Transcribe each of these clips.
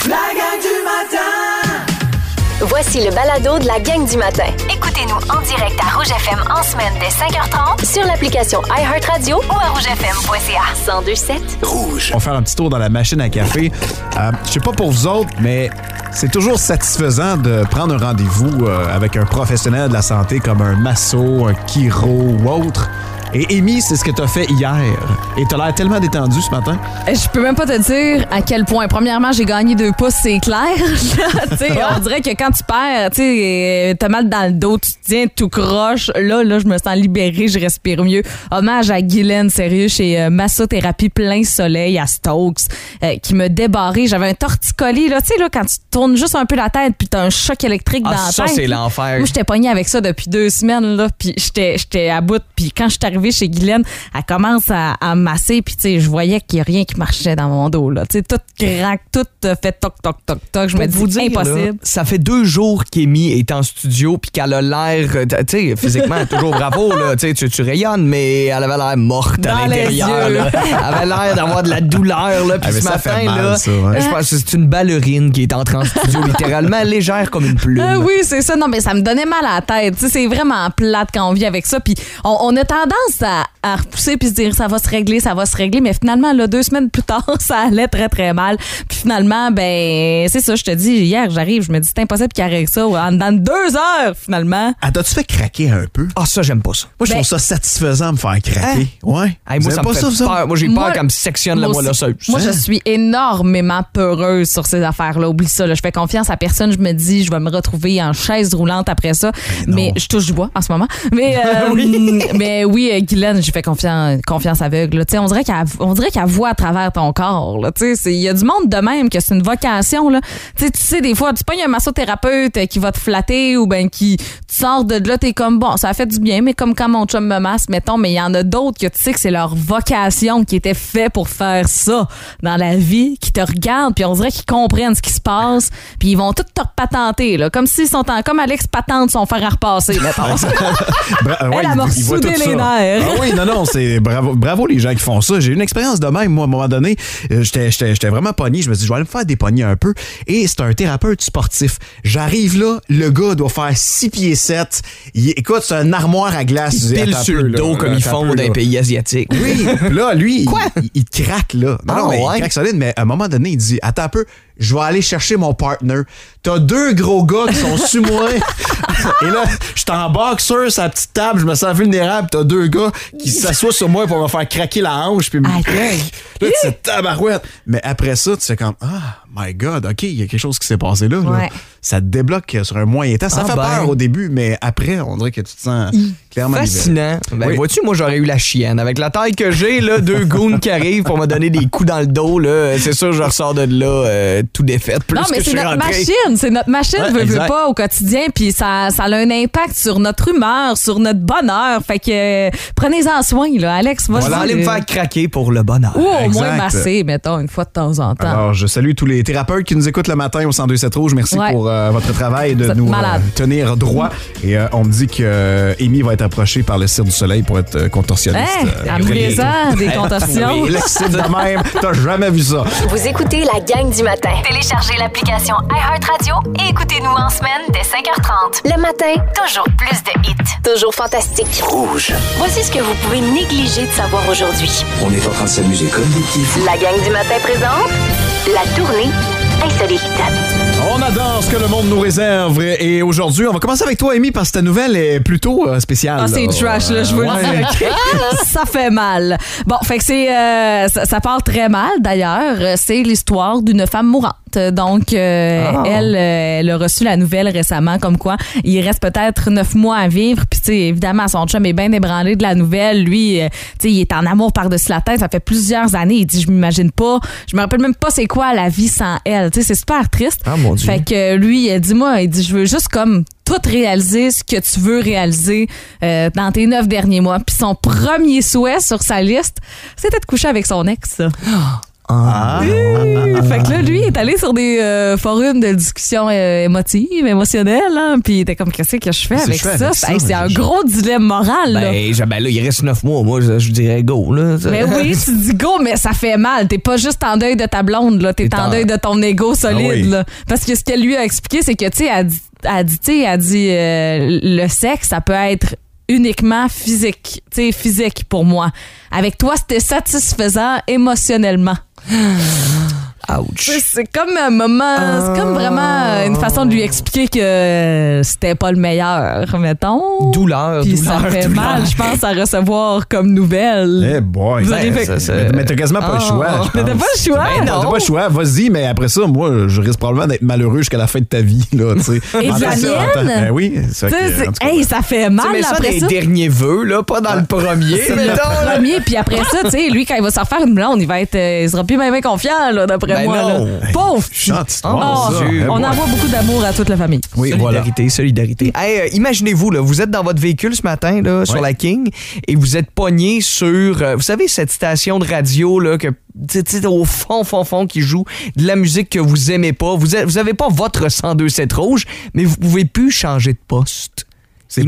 La gang du matin! Voici le balado de la gang du matin. Écoutez-nous en direct à Rouge FM en semaine dès 5h30 Sur l'application iHeartRadio ou à rougefm.ca. 102.7. On va faire un petit tour dans la machine à café. Je sais pas pour vous autres, mais c'est toujours satisfaisant de prendre un rendez-vous avec un professionnel de la santé comme un masso, un chiro ou autre. Et Amy, c'est ce que t'as fait hier. Et t'as l'air tellement détendu ce matin. Je peux même pas te dire à quel point. Premièrement, j'ai gagné 2 pouces, c'est clair. On dirait que quand tu perds, t'as mal dans le dos, tu te tiens tout croche. Là, je me sens libérée, je respire mieux. Hommage à Guylaine, sérieux, chez Massothérapie Plein Soleil à Stokes, qui m'a débarré. J'avais un torticolis, là, tu sais, là, quand tu tournes juste un peu la tête puis t'as un choc électrique dans la tête. Ça, c'est l'enfer. Moi, j'étais pognée avec ça depuis 2 semaines, là, puis j'étais à bout. Puis quand je suis arrivée chez Guylaine, elle commence à me masser, puis tu sais, je voyais qu'il y a rien qui marchait dans mon dos, là. Tu sais, tout craque, tout fait toc, toc, toc, toc. Je me dis, impossible. Là, ça fait 2 jours qu'Amy est en studio, puis qu'elle a l'air, tu sais, physiquement, toujours bravo, là. Tu sais, tu rayonnes, mais elle avait l'air morte à l'intérieur, là. Elle avait l'air d'avoir de la douleur, là. Puis ce matin, là, je pense que c'est une ballerine qui est entrée en studio, littéralement légère comme une plume. Oui, c'est ça. Non, mais ça me donnait mal à la tête. Tu sais, c'est vraiment plate quand on vit avec ça. Puis on a tendance à repousser puis se dire ça va se régler. Mais finalement, là, 2 semaines plus tard, ça allait très, très mal. Puis finalement, ben, c'est ça, je te dis, hier, j'arrive, je me dis, c'est impossible qu'il arrête ça dans 2 heures, finalement. Ah, t'as-tu fait craquer un peu? Ah, ça, j'aime pas ça. Moi, je trouve ça satisfaisant de me faire craquer. Ouais. Hey, moi, ça me fait peur. Moi, j'ai peur qu'elle me sectionne la moelle osseuse. Moi, je suis énormément peureuse sur ces affaires-là. Oublie ça, là. Je fais confiance à personne. Je me dis, je vais me retrouver en chaise roulante après ça. Mais je touche du bois en ce moment. Mais, mais oui, Guylaine, j'ai fait confiance aveugle. On dirait qu'elle voit à travers ton corps. Il y a du monde de même que c'est une vocation. Là. Tu sais, des fois, tu pognes un massothérapeute qui va te flatter ou ben qui tu sors de là, t'es comme bon, ça a fait du bien, mais comme quand mon chum me masse, mettons, mais il y en a d'autres que tu sais que c'est leur vocation qui était fait pour faire ça dans la vie, qui te regardent, puis on dirait qu'ils comprennent ce qui se passe, puis ils vont tout te repatenter, là, comme s'ils sont comme Alex patente son fer à repasser, mettons. Elle m'a soudé les nerfs. Ah oui, non, c'est bravo les gens qui font ça. J'ai eu une expérience de même, moi, à un moment donné. J'étais vraiment pogné. Je me suis dit, je vais aller me faire dépogner un peu. Et c'est un thérapeute sportif. J'arrive là, le gars doit faire 6 pieds 7. Écoute, c'est un armoire à glace. Il pile sur le dos comme ils font dans les pays asiatiques. Oui, là, lui, il craque, là. Non, mais il craque solide, mais à un moment donné, il dit, attends un peu, je vais aller chercher mon partner. T'as 2 gros gars qui sont sur moi. Et là, je suis en boxer sur la petite table, je me sens vulnérable. T'as 2 gars qui s'assoient sur moi pour me faire craquer la hanche. Puis là, tu sais, tabarouette. Mais après ça, tu sais comme, ah, my God, OK, il y a quelque chose qui s'est passé là. Ouais. Ça te débloque sur un moyen temps. Ça fait peur au début, mais après, on dirait que tu te sens clairement fascinant. Ben, vois-tu, moi, j'aurais eu la chienne. Avec la taille que j'ai, là, 2 goons qui arrivent pour me donner des coups dans le dos, là, c'est sûr, je ressors de là tout défait. Non, mais c'est notre machine. C'est notre machine, veut pas, au quotidien. Puis ça a un impact sur notre humeur, sur notre bonheur. Fait que prenez-en soin, là. Alex, va aller me faire craquer pour le bonheur. Ou au moins masser, mettons, une fois de temps en temps. Alors, je salue tous les thérapeutes qui nous écoutent le matin au 102.7 Rouge. Merci pour votre travail de nous tenir droit. Et on me dit que Amy va être approchée par le Cirque du Soleil pour être contorsionniste. Amenez-en des contorsions. Oui, le site de même. T'as jamais vu ça. Vous écoutez la gang du matin. Téléchargez l'application iHeartRadio et écoutez-nous en semaine dès 5h30. Le matin, toujours plus de hits. Toujours fantastique. Rouge. Voici ce que vous pouvez négliger de savoir aujourd'hui. On est en train de s'amuser comme des petits fous. La gang du matin présente la tournée insolite. On adore ce que le monde nous réserve. Et aujourd'hui, on va commencer avec toi, Amy, parce que ta nouvelle est plutôt spéciale. Ah, c'est trash, là, je veux le dire. Ça fait mal. Bon, fait que ça part très mal, d'ailleurs. C'est l'histoire d'une femme mourante. Donc, elle a reçu la nouvelle récemment, comme quoi il reste peut-être 9 mois à vivre. Puis, tu sais, évidemment, son chum est bien ébranlé de la nouvelle. Lui, tu sais, il est en amour par-dessus la tête. Ça fait plusieurs années. Il dit, je m'imagine pas, je me rappelle même pas c'est quoi la vie sans elle. Tu sais, c'est super triste. Ah, mon Dieu. Fait que lui, il dit, je veux juste comme tout réaliser ce que tu veux réaliser dans tes 9 derniers mois. Puis son premier souhait sur sa liste, c'était de coucher avec son ex. Fait que là, lui, il est allé sur des forums de discussion émotive, émotionnelle, hein, puis il était comme, qu'est-ce que je fais avec ça? C'est un gros dilemme moral. Là, il reste 9 mois. Moi, je dirais go. Là, mais oui, tu dis go, mais ça fait mal. T'es pas juste en deuil de ta blonde, là. T'es en deuil de ton ego solide. Là. Parce que ce qu'elle lui a expliqué, c'est que, tu sais, elle dit le sexe, ça peut être uniquement physique. Tu sais, physique pour moi. Avec toi, c'était satisfaisant émotionnellement. Ouch. C'est comme un moment, c'est comme vraiment une façon de lui expliquer que c'était pas le meilleur, mettons. Douleur. Puis ça fait mal, je pense, à recevoir comme nouvelle. Eh boy. Mais t'as quasiment pas le choix. Mais t'as pas le choix. T'as pas le choix. Vas-y, mais après ça, moi, je risque probablement d'être malheureux jusqu'à la fin de ta vie. Là, et de la mienne? Oui. Ça fait mal mais ça après dans les derniers vœux, là, pas dans le premier. C'est le premier, puis après ça, tu sais, lui, quand il va se refaire une blonde, il sera plus même confiant, là, d'après moi. Là. Pauvre! On envoie beaucoup d'amour à toute la famille. Oui, solidarité. Hey, imaginez-vous, là, vous êtes dans votre véhicule ce matin là, sur la King et vous êtes pogné sur, vous savez, cette station de radio là, que au fond qui joue de la musique que vous aimez pas. Vous avez pas votre 102.7 rouge, mais vous pouvez plus changer de poste. C'est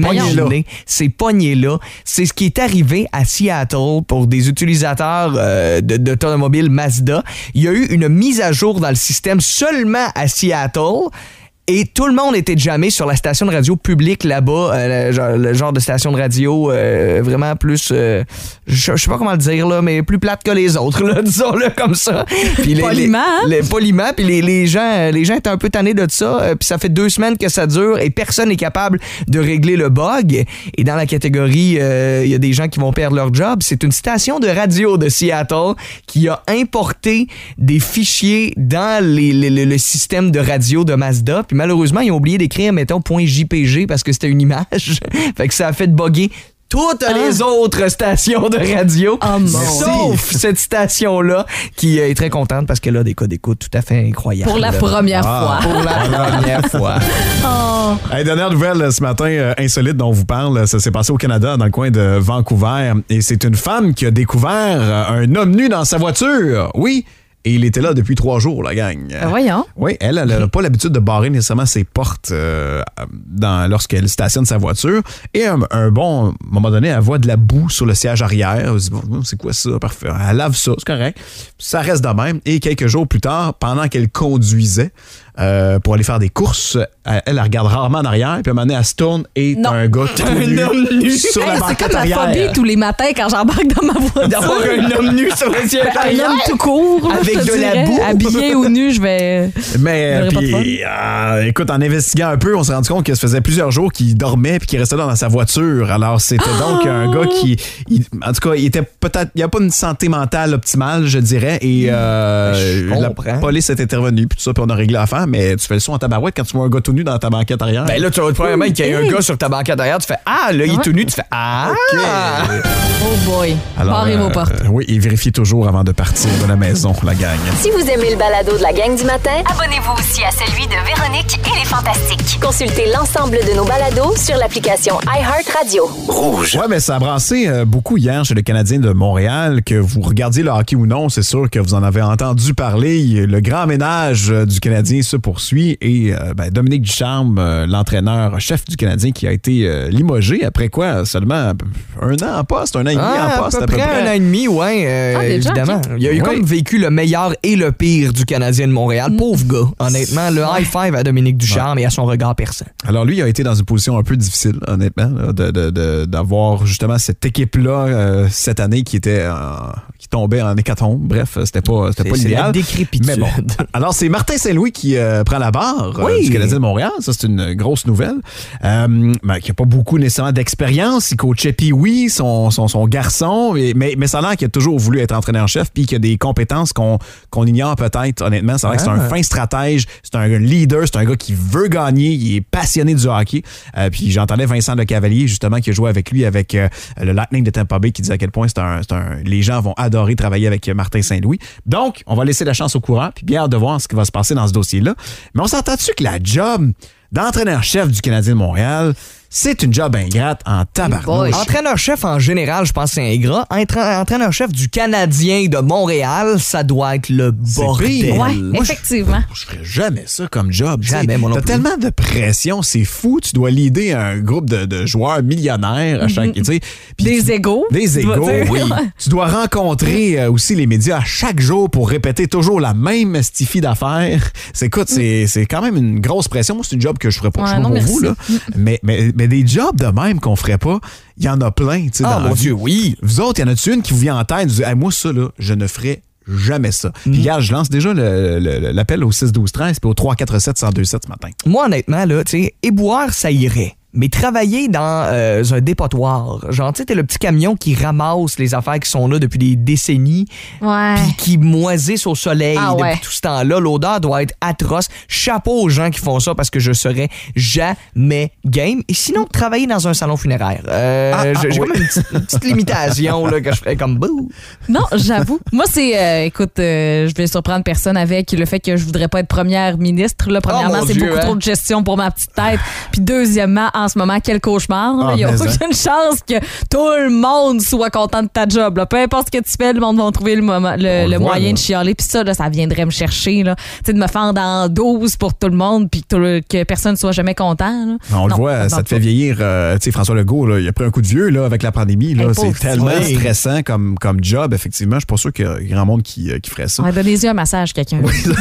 pogné là. C'est ce qui est arrivé à Seattle pour des utilisateurs d'automobiles Mazda. Il y a eu une mise à jour dans le système seulement à Seattle. Et tout le monde était jammé sur la station de radio publique là-bas, le genre de station de radio vraiment plus, je sais pas comment le dire là, mais plus plate que les autres, là, disons-le comme ça. Puis poliment, puis les gens étaient un peu tannés de ça. Puis ça fait 2 semaines que ça dure et personne n'est capable de régler le bug. Et dans la catégorie, il y a des gens qui vont perdre leur job. C'est une station de radio de Seattle qui a importé des fichiers dans le système de radio de Mazda. Puis malheureusement, ils ont oublié d'écrire, mettons, .jpg parce que c'était une image. Fait que ça a fait bugger toutes les autres stations de radio, sauf cette station-là, qui est très contente parce qu'elle a des codes d'écoute tout à fait incroyables. Pour la première fois. Pour la première fois. Hey, dernière nouvelle ce matin, insolite dont on vous parle, ça s'est passé au Canada, dans le coin de Vancouver. Et c'est une femme qui a découvert un homme nu dans sa voiture. Oui. Et il était là depuis 3 jours, la gang. Voyons. Oui, elle n'a pas l'habitude de barrer nécessairement ses portes lorsqu'elle stationne sa voiture. Et un moment donné, elle voit de la boue sur le siège arrière. Elle se dit, bon, c'est quoi ça? Parfait. Elle lave ça, c'est correct. Ça reste de même. Et quelques jours plus tard, pendant qu'elle conduisait pour aller faire des courses, elle regarde rarement en arrière. Puis à un moment donné, elle se tourne et t'as un gars tout nu sur la banquette arrière. C'est comme ma phobie tous les matins quand j'embarque dans ma voiture. D'avoir un homme nu sur le siège arrière. Un homme tout court. Avec de la boue. Habillé ou nu, je vais. Mais écoute, en investiguant un peu, on s'est rendu compte que ça faisait plusieurs jours qu'il dormait puis qu'il restait là dans sa voiture. Alors c'était donc un gars qui, en tout cas, il était peut-être, il n'y a pas une santé mentale optimale, je dirais. Et la police est intervenue puis tout ça, puis on a réglé l'affaire. Mais tu fais le son en tabarouette quand tu vois un gars tout nu dans ta banquette arrière. Ben là, tu vois premièrement qu'il y a un gars sur ta banquette arrière, tu fais là, il est tout nu, tu fais OK. Oh boy. Alors, barrez vos portes. Oui, et vérifiez toujours avant de partir de la maison, la gang. Si vous aimez le balado de la gang du matin, Abonnez-vous aussi à celui de Véronique et les Fantastiques. consultez l'ensemble de nos balados sur l'application iHeartRadio. Rouge. Ouais, mais ça a brassé beaucoup hier chez le Canadien de Montréal. Que vous regardiez le hockey ou non, c'est sûr que vous en avez entendu parler. Le grand ménage du Canadien se poursuit et Dominique Ducharme, l'entraîneur-chef du Canadien, qui a été limogé après quoi? Seulement un an en poste, un an et demi en poste à peu près. Un an et demi, oui, évidemment. Il a comme vécu le meilleur et le pire du Canadien de Montréal. Pauvre gars, honnêtement. Le high five à Dominique Ducharme et à son regard perçant. Alors lui, il a été dans une position un peu difficile, honnêtement, d'avoir justement cette équipe-là cette année qui tombait en hécatombe. Bref, c'était pas l'idéal. C'est la décrépitude. Mais bon. Alors c'est Martin Saint-Louis qui prend la barre du Canadien de Montréal. Ça, c'est une grosse nouvelle. Qui n'a pas beaucoup nécessairement d'expérience. Il coachait Pee-Wee, son garçon. Mais ça a l'air qu'il a toujours voulu être entraîneur-chef puis qu'il a des compétences qu'on ignore peut-être, honnêtement. C'est vrai que c'est un fin stratège, c'est un leader, c'est un gars qui veut gagner, il est passionné du hockey. Puis j'entendais Vincent Lecavalier, justement, qui a joué avec lui avec le Lightning de Tampa Bay, qui disait à quel point les gens vont adorer travailler avec Martin Saint-Louis. Donc, on va laisser la chance au courant, puis bien hâte de voir ce qui va se passer dans ce dossier-là. Mais on s'entend-tu que la job d'entraîneur-chef du Canadien de Montréal, c'est une job ingrate en tabarnouche. Entraîneur-chef en général, je pense que c'est ingrat. Entraîneur-chef du Canadien de Montréal, ça doit être le bordel. Ouais, effectivement. Je ferais jamais ça comme job. Jamais, moi non T'as plus. tellement de pression, c'est fou. Tu dois leader un groupe de joueurs millionnaires à chaque... tu sais, puis Des égos. Des tu vas égos, dire. oui. Tu dois rencontrer aussi les médias à chaque jour pour répéter toujours la même stifie d'affaires. Écoute, c'est quand même une grosse pression. Moi, c'est une job que je ferais pas. Ouais, Je sais pas non, pour vous, là. Mais des jobs de même qu'on ferait pas, il y en a plein. Tu sais, dans la mon vie. Dieu, oui. Vous autres, il y en a-tu une qui vous vient en tête? Vous dites, hey, moi, ça, là, je ne ferais jamais ça. Puis, regarde, je lance déjà l'appel au 6-12-13 puis au 347-1027 ce matin. Moi, honnêtement, là, tu sais, éboueur, ça irait. Mais travailler dans un dépotoir, genre, tu sais, t'es le petit camion qui ramasse les affaires qui sont là depuis des décennies, Ouais. puis qui moisissent au soleil Ah ouais. depuis tout ce temps-là. L'odeur doit être atroce. Chapeau aux gens qui font ça parce que je serais jamais game. Et sinon, travailler dans un salon funéraire. J'ai comme une petite limitation là, que je ferais comme bouh. Non, j'avoue. Moi, c'est, écoute, je vais surprendre personne avec le fait que je voudrais pas être première ministre. Là, premièrement, mon c'est Dieu, beaucoup hein? trop de gestion pour ma petite tête. Puis deuxièmement, en ce moment, quel cauchemar. Ah, Il n'y a mais aucune chance que tout le monde soit content de ta job. Là. Peu importe ce que tu fais, le monde va trouver le le voit, moyen là. de chialer. Puis ça, là, ça viendrait me chercher. Là. Tu sais, de me fendre en 12 pour tout le monde puis que personne ne soit jamais content. Là. On le Non, voit, ça te fait pas. vieillir. Tu sais, François Legault, là, il a pris un coup de vieux là, avec la pandémie. Là, Hey, c'est pauvre tellement petit. stressant comme job, effectivement. Je suis pas sûr qu'il y a grand monde qui ferait ça. Ouais, donnez-y un massage, quelqu'un.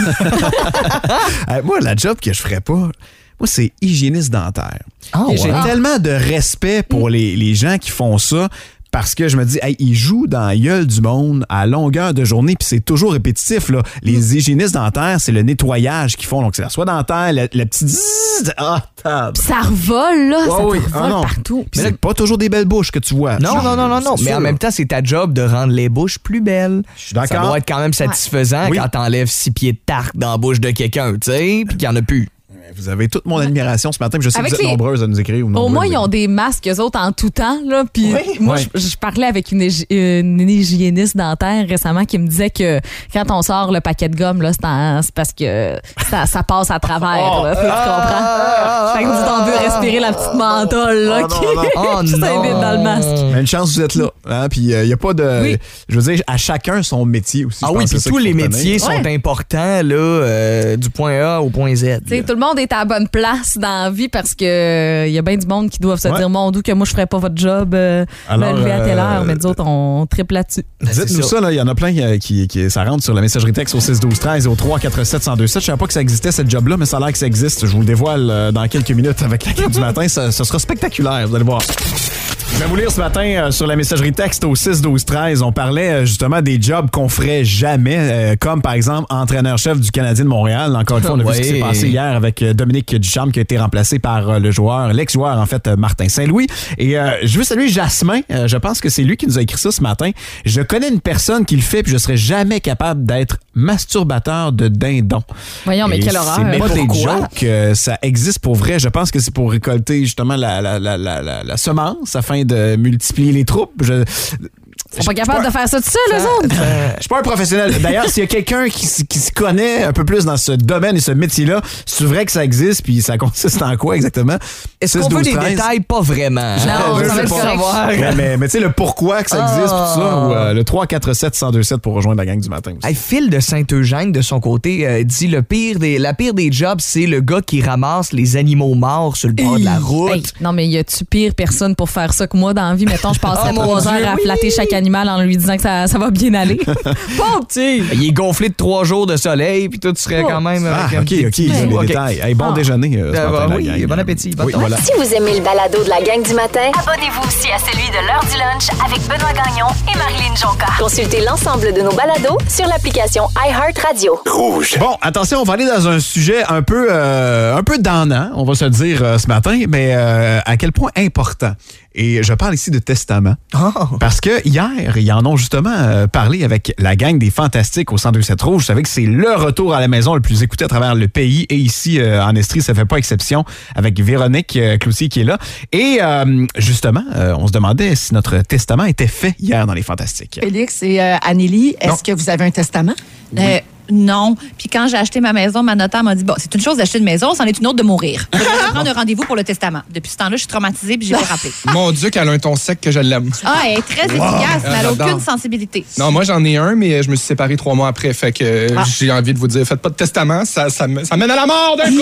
Moi, la job que je ferais pas, moi, c'est hygiéniste dentaire. Ah, Et j'ai ouais. tellement de respect pour les gens qui font ça. Parce que je me dis, hey, ils jouent dans la gueule du monde à longueur de journée, puis c'est toujours répétitif. Là. Les hygiénistes dentaires, c'est le nettoyage qu'ils font. Donc, c'est la soie dentaire, le petit zzzz. Ah, tab. Puis ça revole, là. ça oui. te Ah, revole non. partout. Puis c'est pas toujours des belles bouches que tu vois. Non. C'est Mais sûr. en même temps, c'est ta job de rendre les bouches plus belles. Je suis d'accord. Ça doit être quand même satisfaisant Oui. quand t'enlèves 6 pieds de tarte dans la bouche de quelqu'un, tu sais, puis qu'il n'y en a plus. Vous avez toute mon admiration ce matin. Puis je sais Avec que vous êtes les- nombreuses à nous écrire. Au moins, ils ont des masques, eux autres, en tout temps. Là. Puis moi, Ouais. je parlais avec une hygiéniste dentaire récemment qui me disait que quand on sort le paquet de gomme, là, c'est parce que ça passe à travers. Là, tu comprends? Fait que vous t'en veux respirer la petite menthol là, qui s'invite dans le masque. Mais une chance, vous êtes là. Hein? Puis il n'y a pas de. Oui. Je veux dire, à chacun son métier aussi. Ah Je oui, pense que puis c'est ça tous qu'il les faut métiers retenir. sont importants, là, du point A au point Z. Tu sais, tout le monde est à la bonne place dans la vie parce que y a bien du monde qui doivent se Ouais. dire mon doux que moi je ferais pas votre job Alors, me lever à telle heure, mais nous autres on triple là-dessus. Dites-nous ça, il y en a plein qui ça rentre sur la messagerie texte au 6-12-13 et au 347-1027. Je savais pas que ça existait, cette job-là, mais ça a l'air que ça existe. Je vous le dévoile dans quelques minutes avec la carte du matin. Ça sera spectaculaire, vous allez voir. Je vais vous lire ce matin sur la messagerie texte au 6-12-13. On parlait justement des jobs qu'on ferait jamais, comme par exemple entraîneur-chef du Canadien de Montréal. Encore une fois, on a vu ce qui s'est passé hier avec Dominique Ducharme qui a été remplacé par l'ex-joueur, en fait, Martin Saint-Louis. Et je veux saluer Jasmin. Je pense que c'est lui qui nous a écrit ça ce matin. Je connais une personne qui le fait, puis je serais jamais capable d'être masturbateur de dindon. Voyons, mais Et quelle horreur. C'est même pas des pourquoi? jokes, ça existe pour vrai. Je pense que c'est pour récolter justement la semence afin de multiplier les troupes. Ils sont pas capables de faire ça tout seul, eux autres. Je suis pas un professionnel. D'ailleurs, s'il y a quelqu'un qui se connaît un peu plus dans ce domaine et ce métier-là, c'est vrai que ça existe, puis ça consiste en quoi exactement? Est-ce qu'on veut des détails? Pas vraiment. Non, je ça va sais être pas. correct. Mais tu sais, le pourquoi que ça existe, tout ça, ou le 347-1027 pour rejoindre la gang du matin aussi. Hey, Phil de Saint-Eugène, de son côté, dit la pire des jobs, c'est le gars qui ramasse les animaux morts sur le bord de la route. Hey, non, mais y a-tu pire personne pour faire ça que moi dans la vie? Mettons, je passerais Oh, mon 3 heures Dieu, à oui. flatter chaque animal en lui disant que ça va bien aller. Pauvre petit! Il est gonflé de 3 jours de soleil, puis toi, tu serais quand même... Ah, avec un OK, petit- les OK. détails. Hey, bon déjeuner ce matin, la oui, gang. bon appétit. Bonne Oui, tente. voilà. Si vous aimez le balado de la gang du matin, Abonnez-vous aussi à celui de l'heure du lunch avec Benoît Gagnon et Marilyn Jonca. consultez l'ensemble de nos balados sur l'application iHeartRadio. Bon, attention, on va aller dans un sujet un peu donnant, on va se le dire ce matin, mais à quel point important. Et je parle ici de testament. Parce que hier, ils en ont justement parlé avec la gang des Fantastiques au 102.7 Rouge. Vous savez que c'est le retour à la maison le plus écouté à travers le pays. Et ici, en Estrie, ça fait pas exception avec Véronique Cloutier qui est là. Et justement, on se demandait si notre testament était fait hier dans les Fantastiques. Félix et Anneli, est-ce que vous avez un testament? non. Puis quand j'ai acheté ma maison, ma notaire m'a dit, bon, c'est une chose d'acheter une maison, c'en est une autre de mourir. Je vais prendre un rendez-vous pour le testament. Depuis ce temps-là, je suis traumatisée puis j'ai pas rappelé. Mon Dieu, qu'elle a un ton sec que je l'aime. Ah, elle est très efficace, mais elle n'a aucune sensibilité. Non, moi, j'en ai un, mais je me suis séparé 3 mois après. Fait que j'ai envie de vous dire, faites pas de testament, ça mène à la mort d'un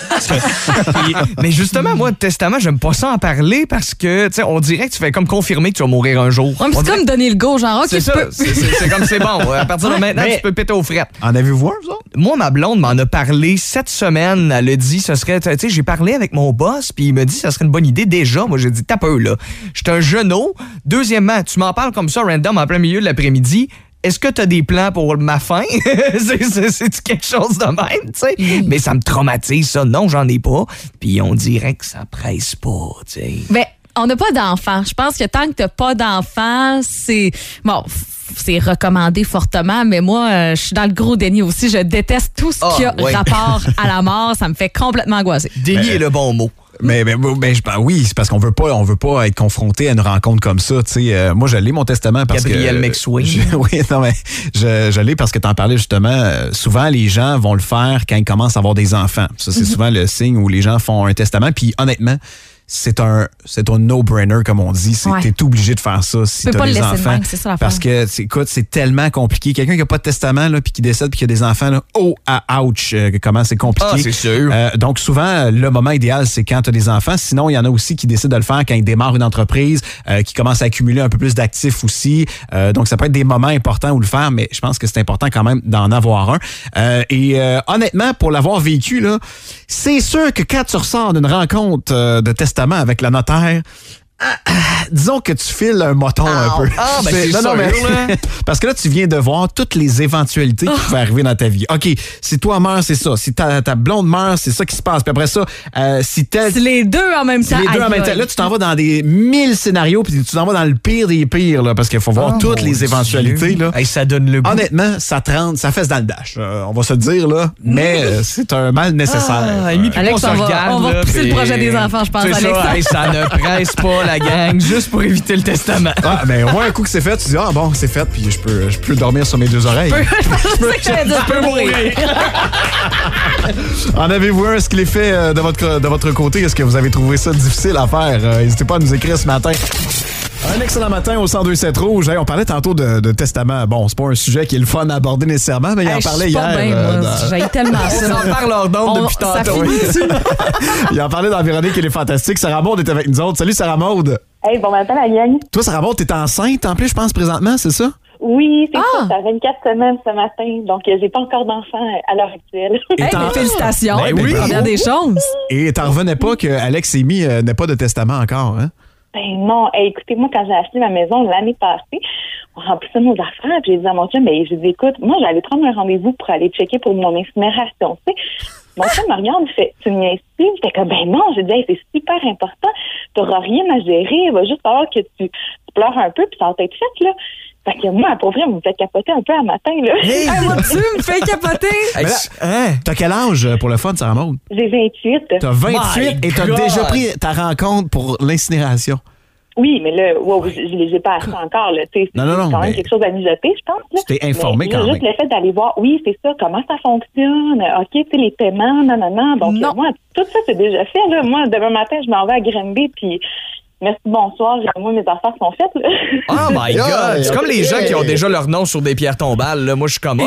coup! Mais justement, moi, le testament, j'aime pas ça en parler parce que, tu sais, on dirait que tu fais comme confirmer que tu vas mourir un jour. Ouais, c'est comme donner le go, genre, OK, c'est ça. C'est comme c'est bon. À partir de maintenant, tu peux péter aux frettes. En avez-vous un, vous autres? Moi, ma blonde m'en a parlé cette semaine. Elle a dit, ce serait, tu sais, j'ai parlé avec mon boss, puis il m'a dit, ça serait une bonne idée déjà. Moi, j'ai dit, t'as peu, là. J'étais un genou. Deuxièmement, tu m'en parles comme ça, random, en plein milieu de l'après-midi. Est-ce que tu as des plans pour ma fin? C'est quelque chose de même, tu sais? Mais ça me traumatise, ça. Non, j'en ai pas. Puis on dirait que ça presse pas, tu sais. Ben, on n'a pas d'enfants. Je pense que tant que tu n'as pas d'enfants, c'est... Bon, c'est recommandé fortement, mais moi, je suis dans le gros déni aussi. Je déteste tout ce qui a rapport à la mort. Ça me fait complètement angoisser. Déni est le bon mot. Mais oui, c'est parce qu'on veut pas être confronté à une rencontre comme ça. Moi, je lis mon testament parce Gabriel que... McSween. Oui, non, mais je l'ai parce que t'en parlais justement. Souvent, les gens vont le faire quand ils commencent à avoir des enfants. Ça, c'est souvent le signe où les gens font un testament. Puis honnêtement, c'est un no-brainer, comme on dit. T'es obligé de faire ça si t'as des enfants. C'est ça, parce que, écoute, c'est tellement compliqué. Quelqu'un qui n'a pas de testament, là, puis qui décède, puis qui a des enfants, là, ouch, comment c'est compliqué. Ah, c'est sûr. Donc, souvent, le moment idéal, c'est quand t'as des enfants. Sinon, il y en a aussi qui décident de le faire quand ils démarrent une entreprise, qui commencent à accumuler un peu plus d'actifs aussi. Donc, ça peut être des moments importants où le faire, mais je pense que c'est important quand même d'en avoir un. Honnêtement, pour l'avoir vécu, là, c'est sûr que quand tu ressors d'une rencontre de testament avec la notaire, disons que tu files un moton un peu. Ben c'est sûr, mais, parce que là, tu viens de voir toutes les éventualités qui pouvaient arriver dans ta vie. OK, si toi meurs, c'est ça. Si ta blonde meurt, c'est ça qui se passe. Puis après ça, si les deux en même temps. Là, tu t'en vas dans des 1000 scénarios, puis tu t'en vas dans le pire des pires, là, parce qu'il faut voir toutes les éventualités. Là. Hey, ça donne le goût. Honnêtement, ça fesse dans le dash. On va se le dire, là. Mais c'est un mal nécessaire. Alex, on va repousser le projet des enfants, je pense, Alex. Ça ne presse pas la gang, juste pour éviter le testament. Mais au moins, un coup que c'est fait, tu dis, bon, c'est fait, puis je peux dormir sur mes deux oreilles. Je peux mourir. En avez-vous un? Est-ce qu'il est fait de votre côté? Est-ce que vous avez trouvé ça difficile à faire? N'hésitez pas à nous écrire ce matin. Un excellent matin au 102.7 Rouge. Hey, on parlait tantôt de testament. Bon, c'est pas un sujet qui est le fun à aborder nécessairement, mais il en parlait hier. J'ai tellement ça. On en parle hors d'onde depuis tantôt. Il en parlait dans Véronique, elle est fantastique. Sarah Maud est avec nous autres. Salut Sarah Maud. Hey, bon matin la gang. Toi, Sarah Maud, t'es enceinte en plus, je pense, présentement, c'est ça? Oui, c'est ça. Ça fait 24 semaines ce matin, donc j'ai pas encore d'enfant à l'heure actuelle. Mais félicitations. Oui, première des choses. Et t'en revenais pas que Alex et Amy n'aient pas de testament encore, hein? Ben non. Écoutez, moi, quand j'ai acheté ma maison l'année passée, on remplissait nos affaires, puis j'ai dit à mon chum, j'ai dit, écoute, moi, j'allais prendre un rendez-vous pour aller checker pour mon incinération, tu sais. Mon chum me regarde, il fait, tu me incites? J'étais comme, ben non. J'ai dit, c'est super important. T'auras rien à gérer. Il va juste falloir que tu pleures un peu, puis ça va être fait, là. Fait que moi, pour vrai, vous me faites capoter un peu à matin, là. Hey, tu me fais capoter? T'as quel âge pour le fun, Sarah Maud? J'ai 28. T'as 28 et t'as déjà pris ta rencontre pour l'incinération. Oui, mais là, je les ai pas achetés encore, là. C'est quand même quelque chose à mijoter, je pense. Là. Tu t'es informé quand même. Juste le fait d'aller voir, oui, c'est ça, comment ça fonctionne, OK, tu sais, les paiements, non. Donc, moi, tout ça, c'est déjà fait, là. Moi, demain matin, je m'en vais à Granby, puis merci, bonsoir. Moi, mes affaires sont faites, là. Oh my God! C'est comme les gens qui ont déjà leur nom sur des pierres tombales, là. Moi, je suis comme,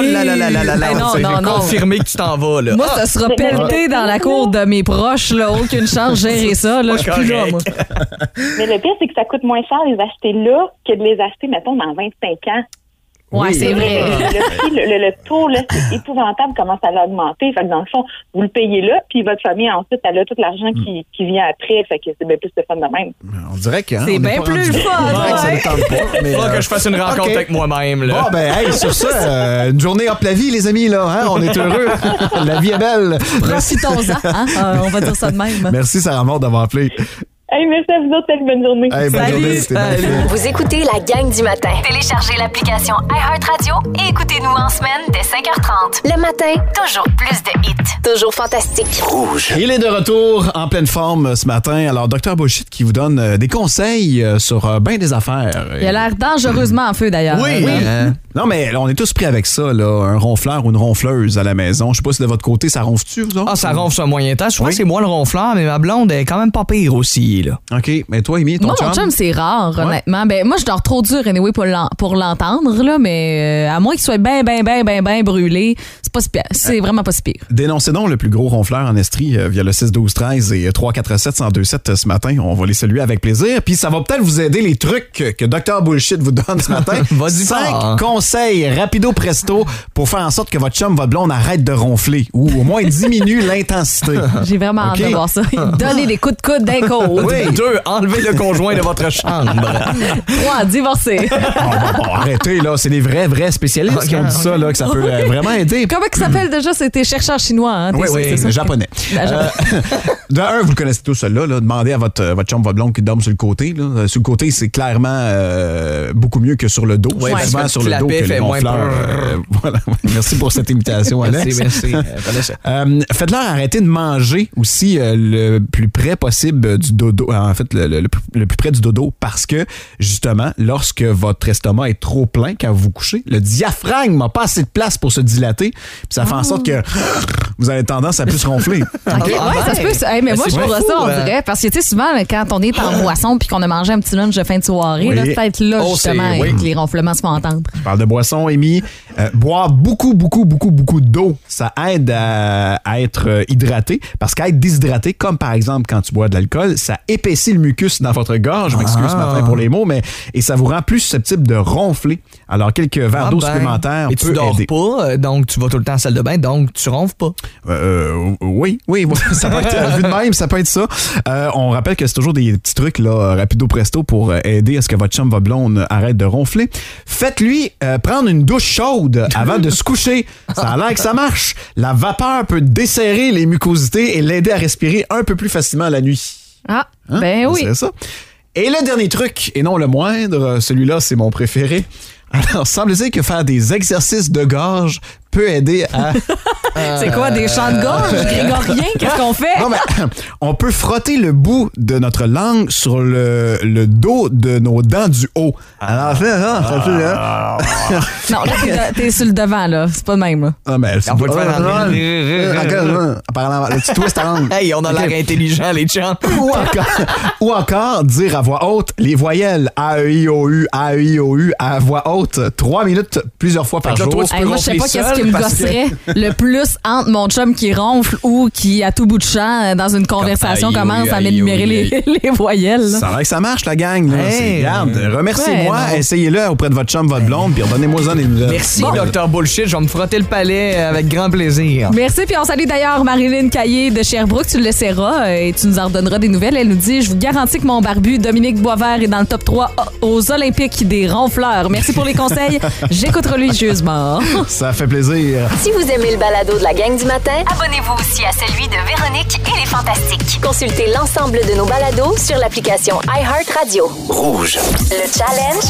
non. Confirmer que tu t'en vas, là. Moi, ça sera pelleté dans la cour de mes proches, là. Aucune chance de gérer ça, là. Je suis plus là, moi. Mais le pire, c'est que ça coûte moins cher les acheter là que de les acheter, mettons, dans 25 ans. Oui, c'est vrai. Le taux, là, c'est épouvantable comment ça va augmenter. Fait que dans le fond, vous le payez là, puis votre famille, ensuite, elle a tout l'argent qui vient après. Fait que c'est bien plus de fun de même. On dirait que... c'est bien plus le fun. Ça ne tente pas. Il faudra que je fasse une rencontre avec moi-même, là. Bon, hey, sur ça, une journée hop la vie, les amis, là. Hein? On est heureux. La vie est belle. Profitons-en. Hein? On va dire ça de même. Merci, Sarah Maud, d'avoir appelé. Hey, merci à vous autres, bonne journée. Hey, bonne journée, c'était bien fait. Vous écoutez la gang du matin. Téléchargez l'application iHeartRadio et écoutez-nous en semaine dès 5h30. Le matin, toujours plus de hits. toujours fantastique. Rouge. Il est de retour en pleine forme ce matin. Alors, Dr Bullshit qui vous donne des conseils sur bien des affaires. Il a l'air dangereusement en feu, d'ailleurs. Oui. Non, mais là, on est tous pris avec ça, là, un ronfleur ou une ronfleuse à la maison. Je sais pas si de votre côté, ça ronfle-tu, vous autres? Ah, ça ronfle sur un moyen temps. Je crois que c'est moi le ronfleur, mais ma blonde est quand même pas pire aussi, là. OK. Mais toi, Amy, ton Moi, chum? mon chum, c'est rare, honnêtement. Ben, moi, je dors trop dur, anyway, pour l'entendre, là, mais à moins qu'il soit bien brûlé, c'est vraiment pas si pire. Dénoncez donc le plus gros ronfleur en Estrie via le 6-12-13 et 347-1027 ce matin. On va les saluer avec plaisir. Puis ça va peut-être vous aider les trucs que Dr Bullshit vous donne ce matin. Vas-y 5 conseils rapido presto pour faire en sorte que votre chum, votre blonde arrête de ronfler ou au moins diminue l'intensité. J'ai vraiment hâte de voir ça. Donnez des coups de coude d'un côté. Oui. 2, enlevez le conjoint de votre chambre. 3, divorcer. Bon, arrêtez, là. C'est des vrais spécialistes qui ont dit ça, là, que ça peut vraiment aider. Comment que ça s'appelle déjà? C'était chercheur chinois, hein? Oui, japonais. De un, vous le connaissez tous, celui-là. Là, demandez à votre chum, votre blonde qui dorme sur le côté. Là. Sur le côté, c'est clairement beaucoup mieux que sur le dos. Ouais, souvent sur le dos que les ronfleurs. Voilà. Merci pour cette imitation, Alex. Merci. Faites-leur arrêter de manger aussi le plus près possible du dodo. En fait, le plus près du dodo parce que, justement, lorsque votre estomac est trop plein quand vous vous couchez, le diaphragme n'a pas assez de place pour se dilater. Puis ça fait en sorte que vous avez tendance à plus ronfler. Okay. Ça se peut. Hey, mais moi, je trouve ça, on dirait. Parce que, tu sais, souvent, quand on est en boisson puis qu'on a mangé un petit lunch de fin de soirée, là, peut-être là, justement, que les ronflements se font entendre. Je parle de boisson, Amy. Boire beaucoup d'eau, ça aide à être hydraté. Parce qu'à être déshydraté, comme par exemple quand tu bois de l'alcool, ça épaissit le mucus dans votre gorge. Je m'excuse ce matin pour les mots, et ça vous rend plus susceptible de ronfler. Alors, quelques verres d'eau supplémentaires peut aider. Et tu dors pas, donc tu vas tout le temps à la salle de bain, donc tu ronfles pas. Oui, ça peut être vu de même, ça peut être ça. On rappelle que c'est toujours des petits trucs là, rapido presto pour aider à ce que votre chum, votre blonde arrête de ronfler. Faites-lui prendre une douche chaude avant de se coucher. Ça a l'air que ça marche. La vapeur peut desserrer les mucosités et l'aider à respirer un peu plus facilement la nuit. Ah, ben oui. C'est ça. Et le dernier truc, et non le moindre, celui-là, c'est mon préféré. Alors, semble-t-il que faire des exercices de gorge peut aider à... C'est quoi, des chants de gorge grégoriens? Qu'est-ce qu'on fait? Non, mais on peut frotter le bout de notre langue sur le dos de nos dents du haut. Alors, fais ça. Non, là, t'es sur le devant, là. C'est pas le même, là. Ah, mais on peut le faire apparemment, le petit twist à langue. Hey, on a l'air intelligent, les chants. Ou encore, dire à voix haute les voyelles A-E-I-O-U, A-E-I-O-U à voix haute 3 minutes plusieurs fois par jour. Toi, tu peux moi, je sais pas ronfler qu'est-ce qui me gosserait le plus entre mon chum qui ronfle ou qui, à tout bout de champ, dans une conversation, commence à m'énumérer les voyelles. Là. Ça a l'air que ça marche, la gang. Là. Regarde, remerciez-moi, essayez-le auprès de votre chum, votre blonde, puis redonnez-moi-en des nouvelles. Merci, Dr Bullshit. Je vais me frotter le palais avec grand plaisir. Merci, puis on salue d'ailleurs Marilyn Caillé de Sherbrooke. Tu le laisseras et tu nous en redonneras des nouvelles. Elle nous dit, je vous garantis que mon barbu, Dominique Boisvert, est dans le top 3 aux Olympiques des ronfleurs. Merci pour les conseils. J'écoute religieusement. Ça fait plaisir. Si vous aimez le balado de la gang du matin, abonnez-vous aussi à celui de Véronique et les Fantastiques. Consultez l'ensemble de nos balados sur l'application iHeartRadio. Rouge. Le challenge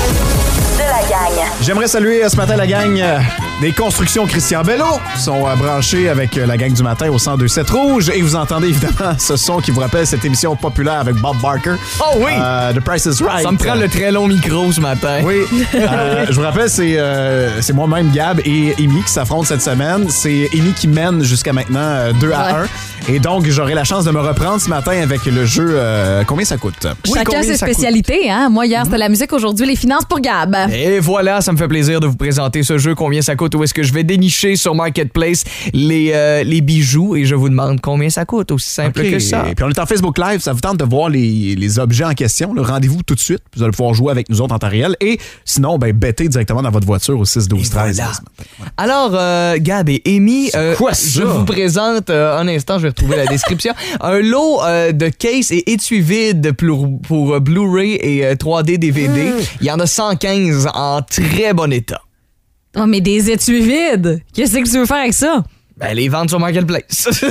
de la gang. J'aimerais saluer ce matin la gang des constructions Christian Bello. Ils sont branchés avec la gang du matin au 102.7 Rouge et vous entendez évidemment ce son qui vous rappelle cette émission populaire avec Bob Barker. Oh oui! The Price is Right. Ça me prend le très long micro ce matin. Oui. Je vous rappelle, c'est moi-même, Gab et Amy qui s'affrontent cette semaine. C'est Amy qui mène jusqu'à maintenant 2-1. Et donc, j'aurai la chance de me reprendre ce matin avec le jeu Combien ça coûte? Chacun ses spécialités. Hein? Moi, hier, c'était la musique. Aujourd'hui, les finances pour Gab. Et voilà, ça me fait plaisir de vous présenter ce jeu Combien ça coûte, où est-ce que je vais dénicher sur Marketplace les bijoux et je vous demande combien ça coûte, aussi simple que ça. Et puis on est en Facebook Live, ça vous tente de voir les objets en question. Là, rendez-vous tout de suite, vous allez pouvoir jouer avec nous autres en temps réel et sinon, bettez directement dans votre voiture au 6-12-13. Voilà. Alors, Gab et Amy, je vous présente, un instant, je vais retrouver la description, un lot de cases et étuis vides pour Blu-ray et 3D DVD. Il y en a 115 en très bon état. Oh, mais des étuis vides! Qu'est-ce que tu veux faire avec ça? Ben, les vendre sur Marketplace.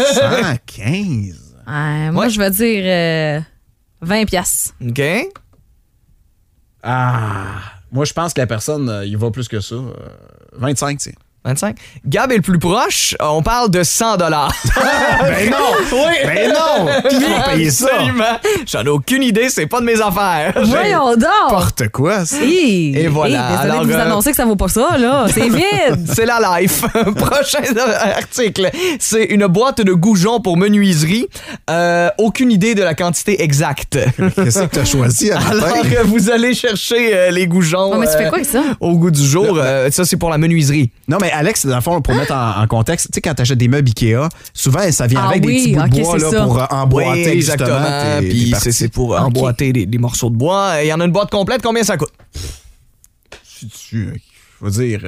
115? Moi, je vais dire 20 piastres. OK. Moi, je pense que la personne, il va plus que ça. 25, c'est. 25. Gab est le plus proche. On parle de 100 $. Ben non! Oui! Ben non! Qui va payer ça? Absolument. J'en ai aucune idée, c'est pas de mes affaires. Voyons donc! N'importe quoi, ça. Et voilà. Désolé Alors, de vous annoncer que ça vaut pas ça, là. C'est vide! C'est la life. Prochain article. C'est une boîte de goujons pour menuiserie. Aucune idée de la quantité exacte. Qu'est-ce que tu as choisi à Alors, vous allez chercher les goujons. Non, mais tu fais quoi avec ça? Au goût du jour. Ça, c'est pour la menuiserie. Non, mais Alex, dans le fond, pour mettre en contexte, tu sais, quand tu achètes des meubles Ikea, souvent, ça vient avec des petits bouts de bois là, pour emboîter, exactement. Puis c'est pour emboîter des morceaux de bois. Il y en a une boîte complète. Combien ça coûte? Je vais dire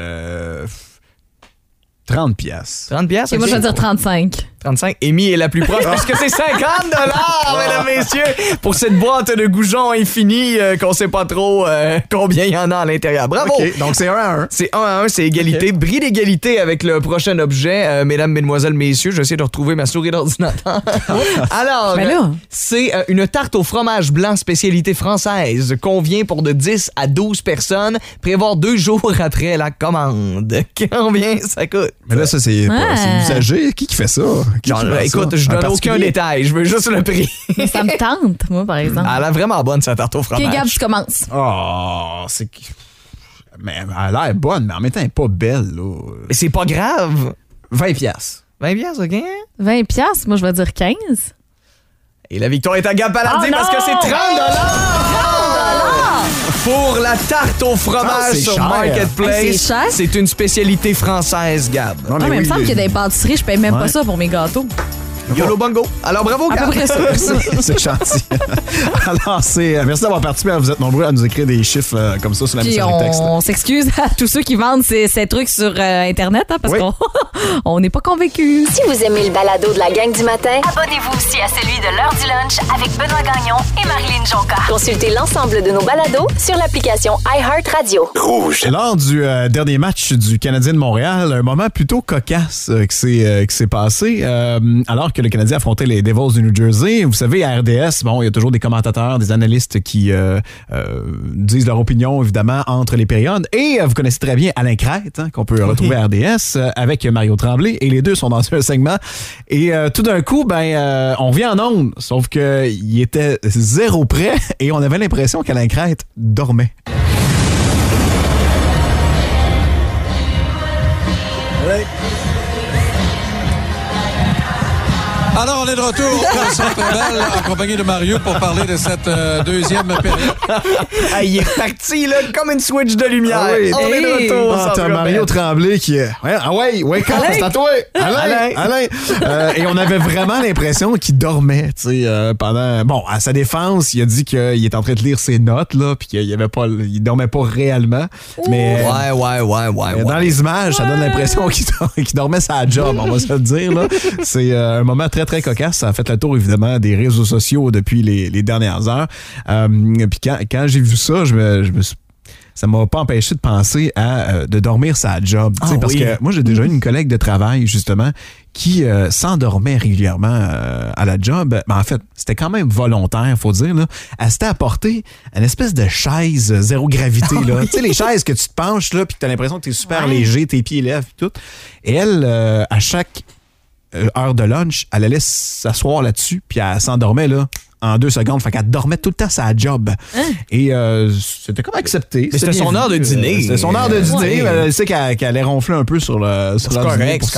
30 piastres. 30 piastres? Et moi, je vais dire 35. 35. Amy est la plus proche parce que c'est 50 $, mesdames, messieurs, pour cette boîte de goujons infinie qu'on sait pas trop combien il y en a à l'intérieur. Bravo! Okay, donc c'est 1 à 1. C'est 1 à 1, c'est égalité. Okay. Bris d'égalité avec le prochain objet. Mesdames, mesdemoiselles, messieurs, j'essaie de retrouver ma souris d'ordinateur. Alors, c'est une tarte au fromage blanc spécialité française. Convient pour de 10 à 12 personnes. Prévoir 2 jours après la commande. Combien ça coûte? Mais là, ça, c'est usagé. Qui fait ça? Écoute, je donne aucun détail. Je veux juste le prix. Ça me tente, moi, par exemple. Elle a vraiment bonne, sa tarte au fromage. OK, Gab, tu commences. Oh, c'est... Mais elle a l'air bonne, mais en même temps, elle n'est pas belle, là. Mais c'est pas grave. 20 piastres. 20 piastres, OK? 20 piastres, moi, je vais dire 15. Et la victoire est à Gab Palardi parce que c'est 30 $! Pour la tarte au fromage sur cher. Marketplace. C'est cher? C'est une spécialité française, Gab. Non, mais il me semble qu'il y a des pâtisseries, je paye même pas ça pour mes gâteaux. YOLO Bongo. Alors, bravo, Gab. À peu près ça. C'est gentil. Alors, merci d'avoir participé. Vous êtes nombreux à nous écrire des chiffres comme ça sur la messagerie texte. On s'excuse à tous ceux qui vendent ces trucs sur Internet, hein, parce qu'on n'est pas convaincus. Si vous aimez le balado de la gang du matin, abonnez-vous aussi à celui de l'heure du lunch avec Benoît Gagnon et Marilyn Jonca. Consultez l'ensemble de nos balados sur l'application iHeartRadio. Rouge. Lors du dernier match du Canadien de Montréal, un moment plutôt cocasse qui s'est passé, alors que le Canadien affrontait les Devils du New Jersey. Vous savez, à RDS, il y a toujours des commentateurs, des analystes qui disent leur opinion, évidemment, entre les périodes. Et vous connaissez très bien Alain Crête, qu'on peut retrouver à RDS, avec Mario Tremblay. Et les deux sont dans un segment. Et tout d'un coup, on revient en ondes. Sauf qu'il était 0 près et on avait l'impression qu'Alain Crête dormait. Oui. Alors, on est de retour au Centre Bell en compagnie de Mario pour parler de cette deuxième période. Il est parti là, comme une switch de lumière. Ah oui. On est de retour. T'as Mario Tremblay qui est... wake up, c'est à toi! Alain! Et on avait vraiment l'impression qu'il dormait, tu sais, pendant... Bon, à sa défense, il a dit qu'il est en train de lire ses notes, là, puis qu'il dormait pas réellement. Mais... Ouais. Dans les images, ça donne l'impression qu'il dormait sa job, on va se le dire, là. C'est un moment très, très cocasse. Ça a fait le tour, évidemment, des réseaux sociaux depuis les dernières heures. Puis quand j'ai vu ça, ça m'a pas empêché de penser à de dormir sa job. Parce que moi, j'ai déjà eu une collègue de travail, justement, qui s'endormait régulièrement à la job. En fait, c'était quand même volontaire, faut dire. Là. Elle s'était apporté une espèce de chaise zéro gravité. Tu sais, les chaises que tu te penches, là, puis que tu as l'impression que tu es super léger, tes pieds lèvent, et tout. Et elle, à chaque heure de lunch, elle allait s'asseoir là-dessus, puis elle s'endormait là en 2 secondes. Fait qu'elle dormait tout le temps sa job. Et c'était comme accepté. Mais c'était son heure de dîner. C'était son heure de dîner. Elle sait qu'elle allait ronfler un peu sur le dîner pour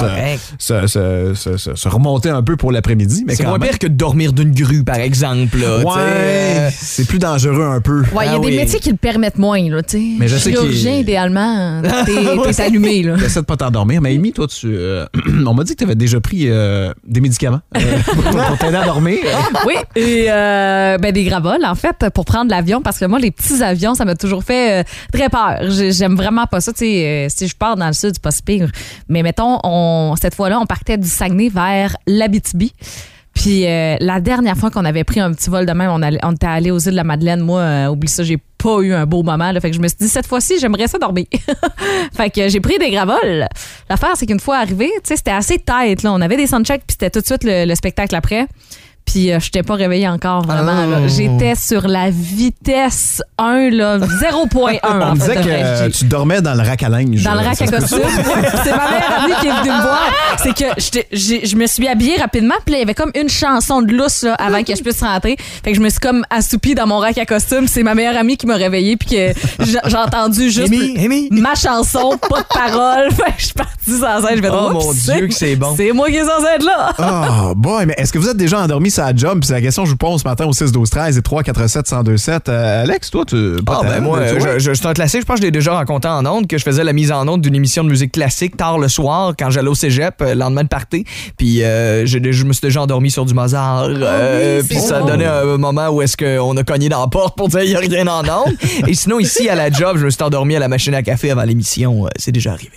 se remonter un peu pour l'après-midi. Mais c'est moins pire que de dormir d'une grue, par exemple. Là, c'est plus dangereux un peu. Ouais, il y a des métiers qui le permettent moins. Là, mais je sais chirurgien, idéalement, t'es allumé. T'essaies de pas t'endormir. Mais Amy, toi, on m'a dit que tu avais déjà pris des médicaments pour t'aider à dormir. Oui, et des gravols, en fait, pour prendre l'avion, parce que moi, les petits avions, ça m'a toujours fait très peur. J'aime vraiment pas ça. Si je pars dans le sud, c'est pas si pire. Mais mettons, cette fois-là, on partait du Saguenay vers l'Abitibi. Puis la dernière fois qu'on avait pris un petit vol de même, on était allé aux îles de la Madeleine. Moi, oublie ça, j'ai pas eu un beau moment. Là, fait que je me suis dit, cette fois-ci, j'aimerais ça dormir. Fait que j'ai pris des gravols. L'affaire, c'est qu'une fois arrivé, c'était assez tight. Là. On avait des soundchecks, puis c'était tout de suite le spectacle après. puis je n'étais pas réveillée encore, vraiment. Là. J'étais sur la vitesse 1, là, 0.1. On me disait que tu dormais dans le rack à linge. Dans le rack à costume. C'est ma meilleure amie qui est venue me voir. C'est que je me suis habillée rapidement, puis là, il y avait comme une chanson de lousse là, avant que je puisse rentrer. Fait que je me suis comme assoupie dans mon rack à costume. C'est ma meilleure amie qui m'a réveillée, puis que j'ai entendu juste ma chanson, pas de parole. Fait que je suis partie sans scène. Je vais oh mon Dieu, que c'est bon. C'est moi qui est censé être là. Oh, boy, mais est-ce que vous êtes déjà endormi sur la job? Puis c'est la question que je vous pose ce matin au 6-12-13 et 3-4-7-1027. Alex, toi, moi, c'est un classique. Je pense que je l'ai déjà raconté en ondes, que je faisais la mise en onde d'une émission de musique classique tard le soir quand j'allais au cégep, le lendemain de party. Puis je me suis déjà endormi sur du Mozart. Puis ça donnait un moment où est-ce qu'on a cogné dans la porte pour dire il n'y a rien en ondes. Et sinon, ici, à la job, je me suis endormi à la machine à café avant l'émission. C'est déjà arrivé.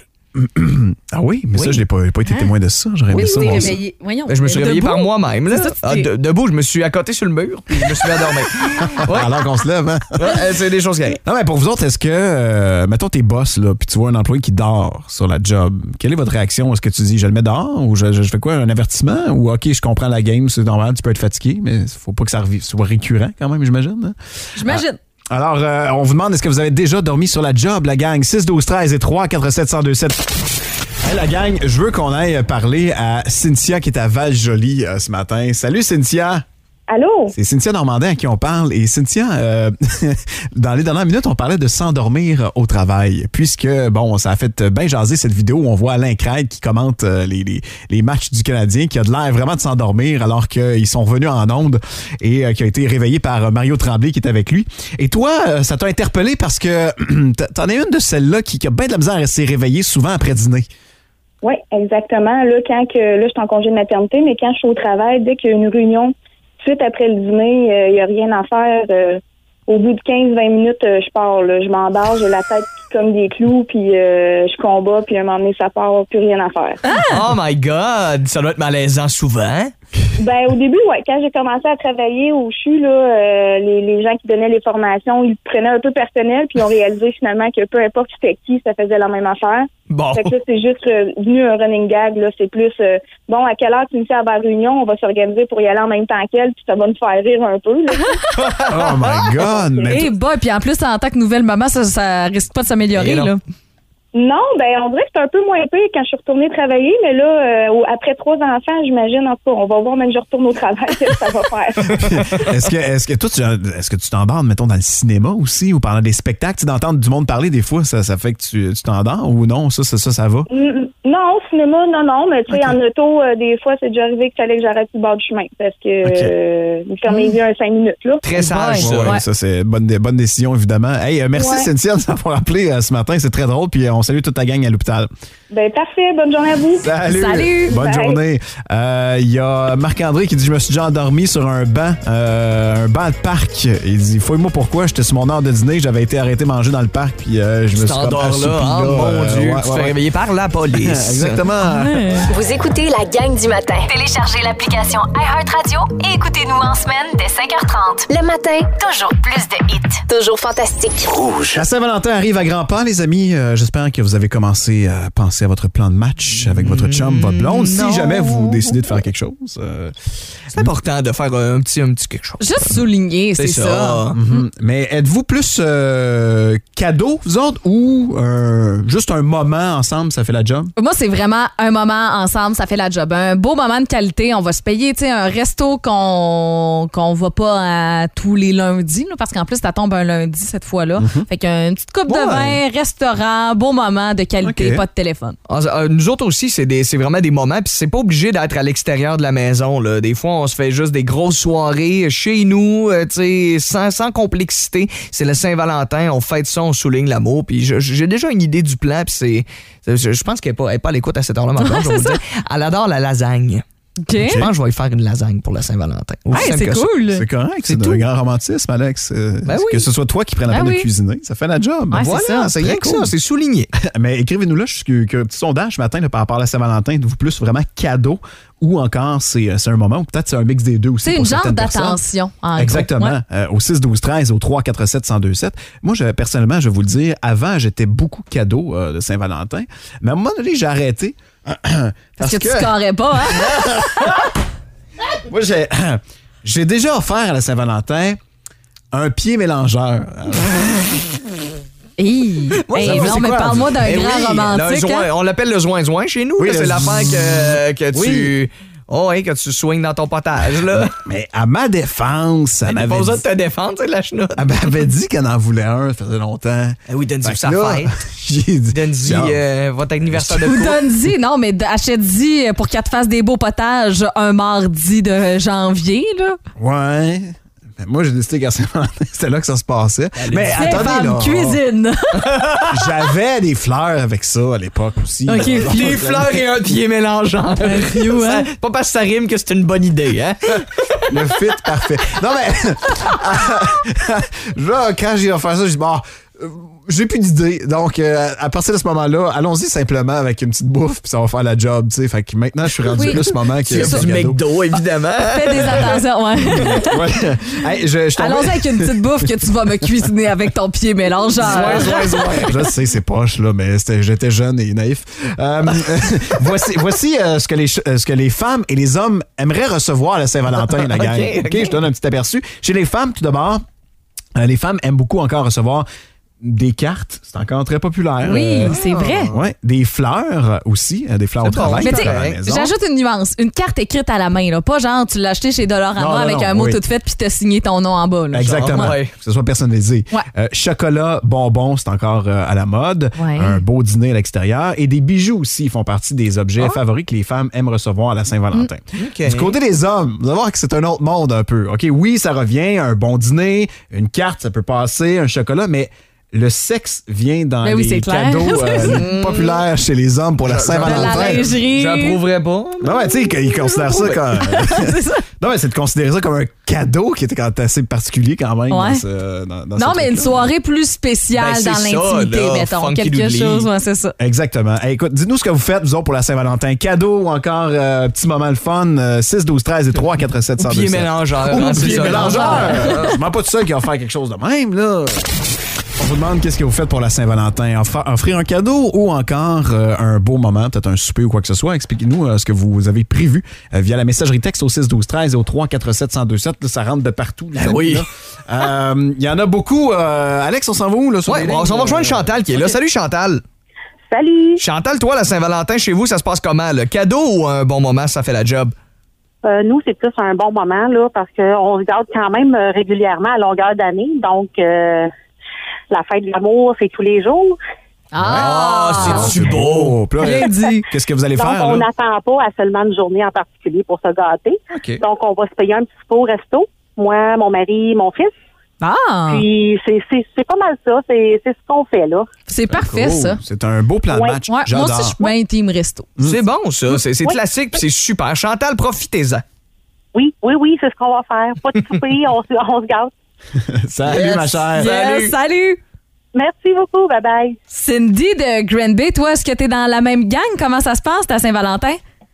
Ah oui, mais ça, je n'ai pas été témoin de ça. J'aurais aimé ça. Réveillé. Voyons, je me suis réveillé par moi-même. Là. Ça, debout, je me suis accoté sur le mur puis je me suis endormi. Alors qu'on se lève, hein? C'est des choses qui arrivent. Non, mais pour vous autres, est-ce que, mettons, t'es boss, là, puis tu vois un employé qui dort sur la job, quelle est votre réaction? Est-ce que tu dis, je le mets dehors ou je fais quoi, un avertissement? Ou, OK, je comprends la game, c'est normal, tu peux être fatigué, mais il faut pas que ça soit récurrent quand même, j'imagine. Hein? J'imagine. Alors, on vous demande, est-ce que vous avez déjà dormi sur la job, la gang? 6-12-13 et 3-4-7-1027. Hey, la gang, je veux qu'on aille parler à Cynthia qui est à Val-Joli ce matin. Salut Cynthia! Allô? C'est Cynthia Normandin à qui on parle. Et Cynthia, dans les dernières minutes, on parlait de s'endormir au travail. Puisque, bon, ça a fait bien jaser cette vidéo où on voit Alain Craig qui commente les matchs du Canadien, qui a de l'air vraiment de s'endormir alors qu'ils sont revenus en onde et qui a été réveillé par Mario Tremblay qui est avec lui. Et toi, ça t'a interpellé parce que t'en es une de celles-là qui a bien de la misère à rester réveillée souvent après dîner. Oui, exactement. Là, je suis en congé de maternité, mais quand je suis au travail, dès qu'il y a une réunion, suite après le dîner, il n'y a rien à faire. Au bout de 15-20 minutes, je pars. Là. Je m'embarque, j'ai la tête comme des clous, puis je combats, puis à un moment donné, ça part, plus rien à faire. Oh my God! Ça doit être malaisant souvent. Ben au début, ouais. Quand j'ai commencé à travailler au CHU, là, les gens qui donnaient les formations, ils prenaient un peu personnel, puis ils ont réalisé finalement que peu importe c'était qui, ça faisait la même affaire. Bon. Fait que là, c'est juste devenu un running gag. Là, c'est plus bon, à quelle heure tu me fais à la réunion, on va s'organiser pour y aller en même temps qu'elle, puis ça va nous faire rire un peu. Là. Oh my God! Et puis en plus, en tant que nouvelle maman, ça risque pas de s'améliorer, là. Non, ben on dirait que c'est un peu moins pire quand je suis retournée travailler, mais là, après 3 enfants, j'imagine, en tout cas, on va voir même je retourne au travail, ce que ça va faire. Est-ce que tu t'endors, mettons, dans le cinéma aussi ou pendant des spectacles? Tu sais, d'entendre du monde parler des fois, ça fait que tu t'endors ou non? Ça va? Non, au cinéma, non, mais tu sais, en auto, des fois, c'est déjà arrivé qu'il fallait que j'arrête sur le bord du chemin parce que vous fermez les yeux 5 minutes, là. Très sage, ça. Ouais. Ça, c'est bonne décision, évidemment. Hey, merci Cynthia de nous avoir appelé ce matin, c'est très drôle, puis on salue toute ta gang à l'hôpital. Ben parfait, bonne journée à vous. Salut. Bonne journée. Il y a Marc-André qui dit, je me suis déjà endormi sur un banc de parc. Il dit, fouille-moi pourquoi, j'étais sur mon heure de dîner, j'avais été arrêté manger dans le parc, puis je me suis comme assoupi là. Mon Dieu, tu te fais réveiller par la police. Exactement. Vous écoutez la gang du matin. Téléchargez l'application iHeartRadio et écoutez-nous en semaine dès 5h30. Le matin, toujours plus de hits. Toujours fantastique. Rouge. La Saint-Valentin arrive à grands pas, les amis. J'espère que vous avez commencé à penser à votre plan de match avec votre chum, votre blonde. Si jamais vous décidez de faire quelque chose. C'est important de faire un petit quelque chose. Juste souligner, c'est ça. Mm-hmm. Mais êtes-vous plus cadeau, vous autres, ou juste un moment ensemble, ça fait la job? Moi, c'est vraiment un moment ensemble, ça fait la job. Un beau moment de qualité. On va se payer un resto qu'on va pas à tous les lundis, là, parce qu'en plus, ça tombe un lundi cette fois-là. Mm-hmm. Fait qu'une petite coupe de vin, restaurant, beau moment de qualité, pas de téléphone. Nous autres aussi, c'est vraiment des moments, puis c'est pas obligé d'être à l'extérieur de la maison. Là. Des fois, on se fait juste des grosses soirées chez nous, sans complexité. C'est le Saint-Valentin, on fête ça, on souligne l'amour, puis j'ai déjà une idée du plan, puis je pense qu'elle n'est pas à l'écoute à cette heure-là, maintenant, je vais vous dire. Elle adore la lasagne. Okay. Je pense que je vais lui faire une lasagne pour le Saint-Valentin. C'est cool. C'est correct, c'est un grand romantisme, Alex. Que ce soit toi qui prennes la peine de cuisiner, ça fait la job. Ouais, voilà, c'est rien que ça, c'est souligné. Mais écrivez-nous là, un petit sondage ce matin par rapport à la Saint-Valentin, êtes-vous plus vraiment cadeau ou encore c'est un moment ou peut-être c'est un mix des deux aussi. C'est une genre d'attention. Exactement. Au 6-12-13, au 3-4-7-1027. Moi, personnellement, je vais vous le dire, avant, j'étais beaucoup cadeau de Saint-Valentin. Mais à un moment donné, j'ai arrêté. Parce que tu scorais pas, hein? Moi, J'ai déjà offert à la Saint-Valentin un pied mélangeur. Hey, non, mais parle-moi d'un grand romantique. On l'appelle le zoin-zoin chez nous. Oui, c'est l'affaire que tu... Oui. Oh, que tu soignes dans ton potage, là. Mais à ma défense, elle m'avait pas besoin de te défendre, c'est la chenoute. Elle m'avait dit qu'elle en voulait un, ça faisait longtemps. Oui, donne-y sa fête. J'ai dit... Donne-y votre anniversaire de couple. Donne-y, non, mais achète-y pour qu'elle te fasse des beaux potages un mardi de janvier, là. Ouais... Moi, j'ai décidé qu'à Saint-Valentin, c'était là que ça se passait. Mais attendez, là. Cuisine. J'avais des fleurs avec ça à l'époque aussi. OK, des fleurs et un pied mélangeant. Pas parce que ça rime que c'est une bonne idée, hein? Le fit parfait. Non, mais... là, quand j'ai offert ça, j'ai dit, bon... j'ai plus d'idée. Donc, à partir de ce moment-là, allons-y simplement avec une petite bouffe, puis ça va faire la job, tu sais. Fait que maintenant, je suis rendu plus ce moment que... C'est du McDo, évidemment. Fais des attentions, ouais. Hey, allons-y avec une petite bouffe que tu vas me cuisiner avec ton pied mélangeant. Je sais, c'est poche, là, mais j'étais jeune et naïf. Voici ce que les femmes et les hommes aimeraient recevoir à la Saint-Valentin, la gang. OK, je donne un petit aperçu. Chez les femmes, tout d'abord, les femmes aiment beaucoup encore recevoir des cartes, c'est encore très populaire. Oui, c'est vrai. Ouais, des fleurs aussi, des fleurs au travail. Mais j'ajoute une nuance, une carte écrite à la main, là. Pas genre tu l'as acheté chez Dollarama avec un mot tout fait puis t'as signé ton nom en bas. Là, exactement, que ce soit personnalisé. Ouais. Chocolat, bonbons, c'est encore à la mode. Ouais. Un beau dîner à l'extérieur et des bijoux aussi font partie des objets favoris que les femmes aiment recevoir à la Saint-Valentin. Okay. Du côté des hommes, vous allez voir que c'est un autre monde un peu. OK, oui, ça revient, un bon dîner, une carte, ça peut passer, un chocolat, mais le sexe vient dans les cadeaux populaires chez les hommes pour la Saint-Valentin. La lingerie. J'approuverais pas. Non, mais tu sais, ils considèrent ça comme... c'est ça. Non, mais c'est de considérer ça comme un cadeau qui était quand assez particulier quand même. Ouais. Dans non, mais une soirée plus spéciale dans l'intimité, mettons. Quelque chose, c'est ça. Exactement. Hey, écoute, dites-nous ce que vous faites, vous autres, pour la Saint-Valentin. Cadeau ou encore petit moment le fun. 6, 12, 13 et 3, 4, 7, 100. Pied mélangeur. Pied mélangeur. Je m'en pas tout seul qui va faire quelque chose de même, là. On vous demande qu'est-ce que vous faites pour la Saint-Valentin. Offrir un cadeau ou encore un beau moment, peut-être un souper ou quoi que ce soit. Expliquez-nous ce que vous avez prévu via la messagerie texte au 6 12 13 et au 3 47 1027. Là, ça rentre de partout. Oui. Il y en a beaucoup. Alex, on s'en va où? Là, on s'en va rejoindre Chantal qui est là. Salut Chantal. Salut. Chantal, toi, la Saint-Valentin, chez vous, ça se passe comment? Le cadeau ou un bon moment, ça fait la job? Nous, c'est plus un bon moment là parce qu'on se garde quand même régulièrement à longueur d'année. Donc... la fête de l'amour, c'est tous les jours. C'est-tu beau? Bien dit. Qu'est-ce que vous allez faire? On n'attend pas à seulement une journée en particulier pour se gâter. Okay. Donc, on va se payer un petit pot au resto. Moi, mon mari, mon fils. Puis, c'est pas mal ça. C'est ce qu'on fait, là. C'est parfait, ça. C'est un beau plan de match. Ouais, moi aussi, je suis bien team resto. C'est bon, ça. C'est classique, puis c'est super. Chantal, profitez-en. Oui, c'est ce qu'on va faire. Pas de souper, on se gâte. Salut, ma chère. Salut. Merci beaucoup. Bye-bye. Cindy de Grand Bay, toi, est-ce que t'es dans la même gang? Comment ça se passe, ta Saint-Valentin?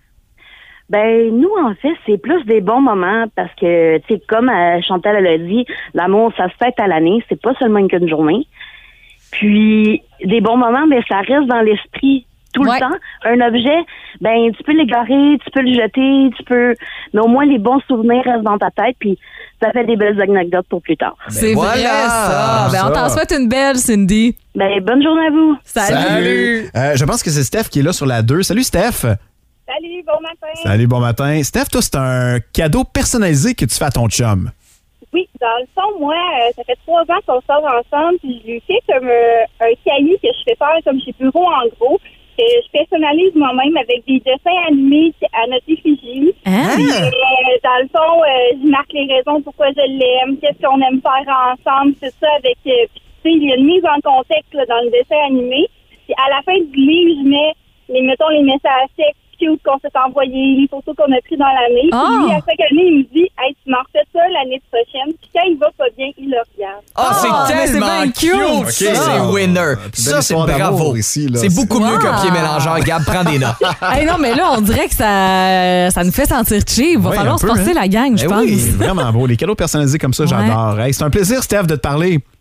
Ben, nous, en fait, c'est plus des bons moments parce que, tu sais, comme Chantal elle a dit, l'amour, ça se fête à l'année. C'est pas seulement qu'une journée. Puis, des bons moments, mais ça reste dans l'esprit tout le temps. Un objet, ben, tu peux l'égarer, tu peux le jeter, mais au moins, les bons souvenirs restent dans ta tête. Puis, ça fait des belles anecdotes pour plus tard. C'est vrai, ça. Ben, on t'en souhaite une belle, Cindy. Ben, bonne journée à vous. Salut. Je pense que c'est Steph qui est là sur la 2. Salut, Steph. Salut, bon matin. Salut, bon matin. Steph, toi, c'est un cadeau personnalisé que tu fais à ton chum. Oui, dans le fond, moi, ça fait 3 ans qu'on sort ensemble, puis je lui fais comme un cahier que je fais faire comme chez Bureau en gros. Je personnalise moi-même avec des dessins animés à notre effigie. Dans le fond, je marque les raisons pourquoi je l'aime, qu'est-ce qu'on aime faire ensemble, c'est ça. Avec, tu sais, il y a une mise en contexte là, dans le dessin animé. Puis à la fin du livre, je mets, mettons, les messages textes qu'on s'est envoyés, les photos qu'on a prises dans l'année. Puis lui, à chaque année, il me dit, hey, tu m'en refais ça l'année prochaine. Puis quand il va pas bien, il le regarde. C'est tellement cute! Okay. Ça, c'est winner. Ça, c'est bravo. Ici, là. C'est beaucoup mieux qu'un pied mélangeur. Gab, prends des notes. Hey, non, mais là, on dirait que ça nous fait sentir cheap. Il va falloir se forcer la gang, je pense. Oui, vraiment beau. Les cadeaux personnalisés comme ça, j'adore. Hey, c'est un plaisir, Steph, de te parler.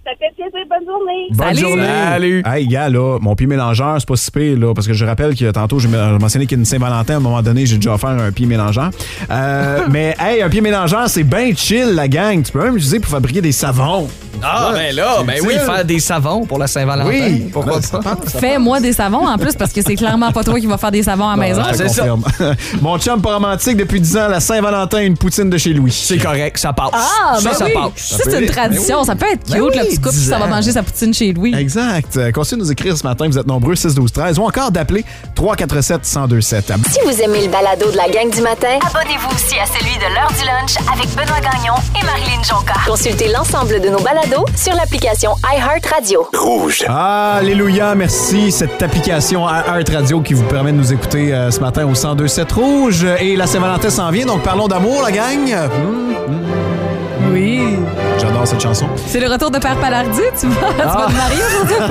Ça fait plaisir. Bonne journée. Bonne journée. Salut. Hey, gars, là, mon pied mélangeur, c'est pas si pire, là, parce que je rappelle que tantôt, j'ai mentionné qu'une Saint-Valentin, à un moment donné, j'ai déjà offert un pied mélangeur. Mais, hey, un pied mélangeur, c'est bien chill, la gang. Tu peux même l'utiliser pour fabriquer des savons. Ah, ben là, ben oui, faire des savons pour la Saint-Valentin. Oui, pourquoi pas? Fais-moi des savons en plus, parce que c'est clairement pas toi qui vas faire des savons à la maison. c'est ça. Mon chum pas romantique depuis 10 ans, la Saint-Valentin, une poutine de chez Louis. C'est correct, ça passe. Ah, ça, ben ça oui. passe. Ça, c'est une tradition. Ça peut être cute, le petit couple, ça va manger sa poutine chez Louis. Exact. Continuez de nous écrire ce matin. Vous êtes nombreux, 6-12-13, ou encore d'appeler 347-1027. Si vous aimez le balado de la gang du matin, abonnez-vous aussi à celui de l'heure du lunch avec Benoît Gagnon et Marilyn Jonca. Consultez l'ensemble de nos balados sur l'application iHeartRadio. Rouge. Alléluia, merci. Cette application iHeartRadio qui vous permet de nous écouter ce matin au 102.7 Rouge. Et la Saint-Valentin s'en vient, donc parlons d'amour, la gang. Oui. J'adore cette chanson. C'est le retour de Père Palardi. Tu vas te marier aujourd'hui ou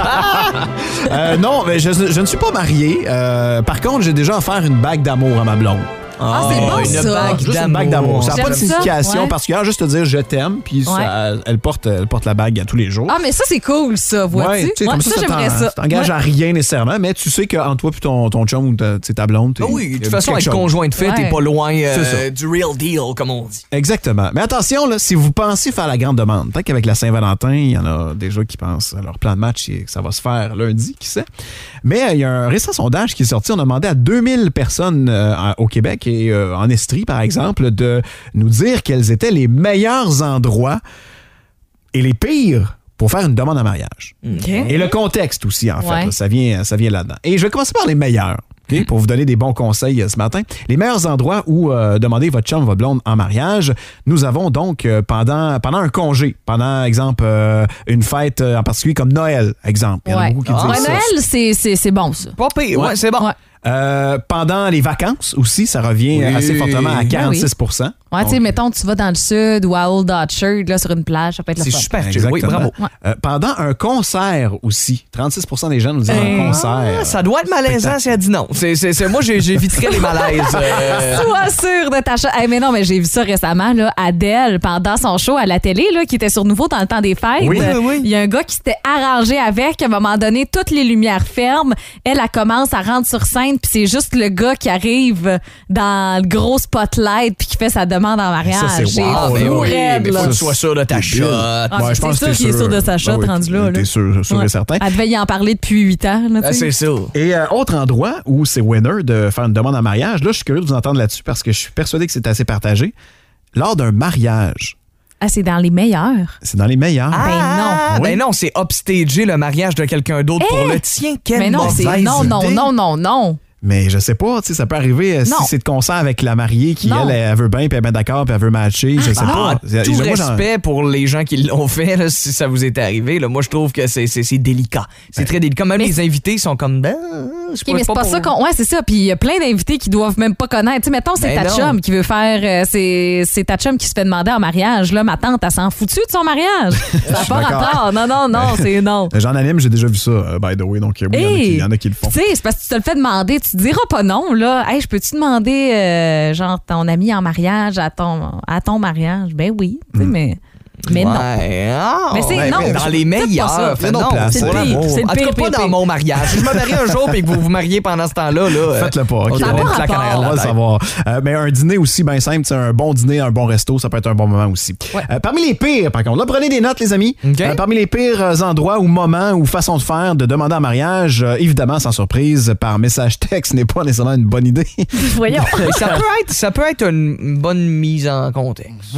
quoi? Non, mais je ne suis pas marié. Par contre, j'ai déjà offert une bague d'amour à ma blonde. Ah, c'est bon, une ça. bague Juste une bague d'amour. Ça n'a pas de J'aime ça, signification ouais. particulière, juste te dire je t'aime, puis elle porte la bague à tous les jours. Ah, mais ça, c'est cool, ça, vois-tu? Ouais, tu sais, comme ça, j'aimerais ça. Ça t'engage à rien nécessairement, mais tu sais qu'entre toi et ton chum ou ta blonde, Oui, de toute façon, être conjoint de fait, t'es pas loin du real deal, comme on dit. Exactement. Mais attention, là, si vous pensez faire la grande demande, peut-être qu'avec la Saint-Valentin, il y en a déjà qui pensent à leur plan de match et que ça va se faire lundi, qui sait. Mais il y a un récent sondage qui est sorti. On a demandé à 2000 personnes au Québec et en Estrie, par exemple, de nous dire quels étaient les meilleurs endroits et les pires pour faire une demande en mariage. Okay. Et le contexte aussi, en fait. Ouais. Là, ça vient là-dedans. Et je vais commencer par les meilleurs. Okay, pour vous donner des bons conseils ce matin. Les meilleurs endroits où demander votre chum, votre blonde en mariage, nous avons donc pendant un congé, pendant, exemple, une fête en particulier comme Noël, exemple. Il y en a beaucoup qui disent ça. Noël, c'est bon, ça. Pas pire, ouais, c'est bon. Ouais. Pendant les vacances aussi, ça revient assez fortement à 46 %. Ouais, tu sais, mettons, tu vas dans le sud ou à Old Orchard, là, sur une plage, ça peut être le fun. C'est super, Exactement. oui, bravo. Pendant un concert aussi, 36 % des gens nous disent un concert. Ça doit être malaisant si elle dit non. Moi, j'éviterais les malaises. Sois sûr de ta chose. Hey, mais non, mais j'ai vu ça récemment, là, Adèle, pendant son show à la télé, là, qui était sur Nouveau dans le temps des fêtes. Oui. Il y a un gars qui s'était arrangé avec, à un moment donné, toutes les lumières fermes. Elle commence à rentrer sur scène, puis c'est juste le gars qui arrive dans le gros spotlight puis qui fait sa demande en mariage. Ça, c'est wow, fou, raide, mais là. faut que tu sois sûr de ta shot. Ouais, je pense c'est sûr qu'il est sûr de sa shot rendu là. T'es sûr et certain. Elle devait y en parler depuis 8 ans. Là, c'est ça. Et autre endroit où c'est winner de faire une demande en mariage, là, je suis curieux de vous entendre là-dessus parce que je suis persuadé que c'est assez partagé. Lors d'un mariage. Ah, c'est dans les meilleurs. C'est dans les meilleurs. Ben non. Ben non, c'est upstager le mariage de quelqu'un d'autre pour le tien. Quelle mauvaise idée. Non. Mais je sais pas, tu sais, ça peut arriver si c'est de concert avec la mariée qui, elle veut bien, puis elle est bien d'accord, puis elle veut matcher, je sais pas. Tout respect pour les gens qui l'ont fait, là, si ça vous est arrivé. Là, moi, je trouve que c'est délicat. C'est très délicat. Même les invités sont comme... mais c'est pas ça qu'on... Ouais, c'est ça. Puis il y a plein d'invités qui doivent même pas connaître. Tu sais, mettons, c'est ta chum qui veut faire... c'est ta chum qui se fait demander en mariage. Là, ma tante, elle s'en foutu de son mariage. Ça n'a pas rapport. Non, c'est non. J'en anime, j'ai déjà vu ça, by the way. Donc, oui, il y en a qui le font. Tu sais, c'est parce que tu te le fais demander. Tu te diras pas non, là. Hey, je peux-tu demander, genre, ton ami en mariage à ton mariage? Ben oui, tu sais, mais non. Mais c'est non. Dans les meilleurs. C'est non. C'est le pire. En tout cas, pas dans mon mariage. Si je me marie un jour et que vous vous mariez pendant ce temps-là, faites-le pas. Okay. Ça on va le savoir. Mais un dîner aussi, bien simple, un bon dîner, un bon resto, ça peut être un bon moment aussi. Ouais. Parmi les pires, par contre, là, prenez des notes, les amis. Okay. Parmi les pires endroits ou moments ou façons de faire de demander en mariage, évidemment, sans surprise, par message texte n'est pas nécessairement une bonne idée. Voyons. ça peut être une bonne mise en contexte.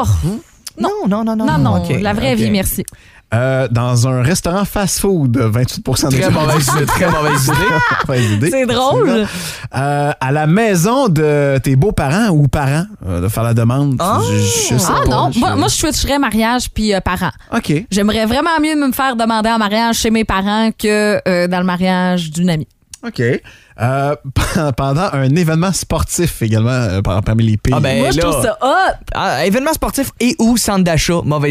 Non. Okay. La vraie vie, merci. Dans un restaurant fast-food, 28 % des gens. Très mauvaise idée. C'est drôle. À la maison de tes beaux-parents ou parents, de faire la demande. Je sais pas. Non. Moi, je switcherais mariage puis parents. OK. J'aimerais vraiment mieux me faire demander en mariage chez mes parents que dans le mariage d'une amie. OK. Pendant un événement sportif également, parmi les pays. Moi, je trouve ça hot. Événement sportif et ou centre d'achat, mauvaise idée.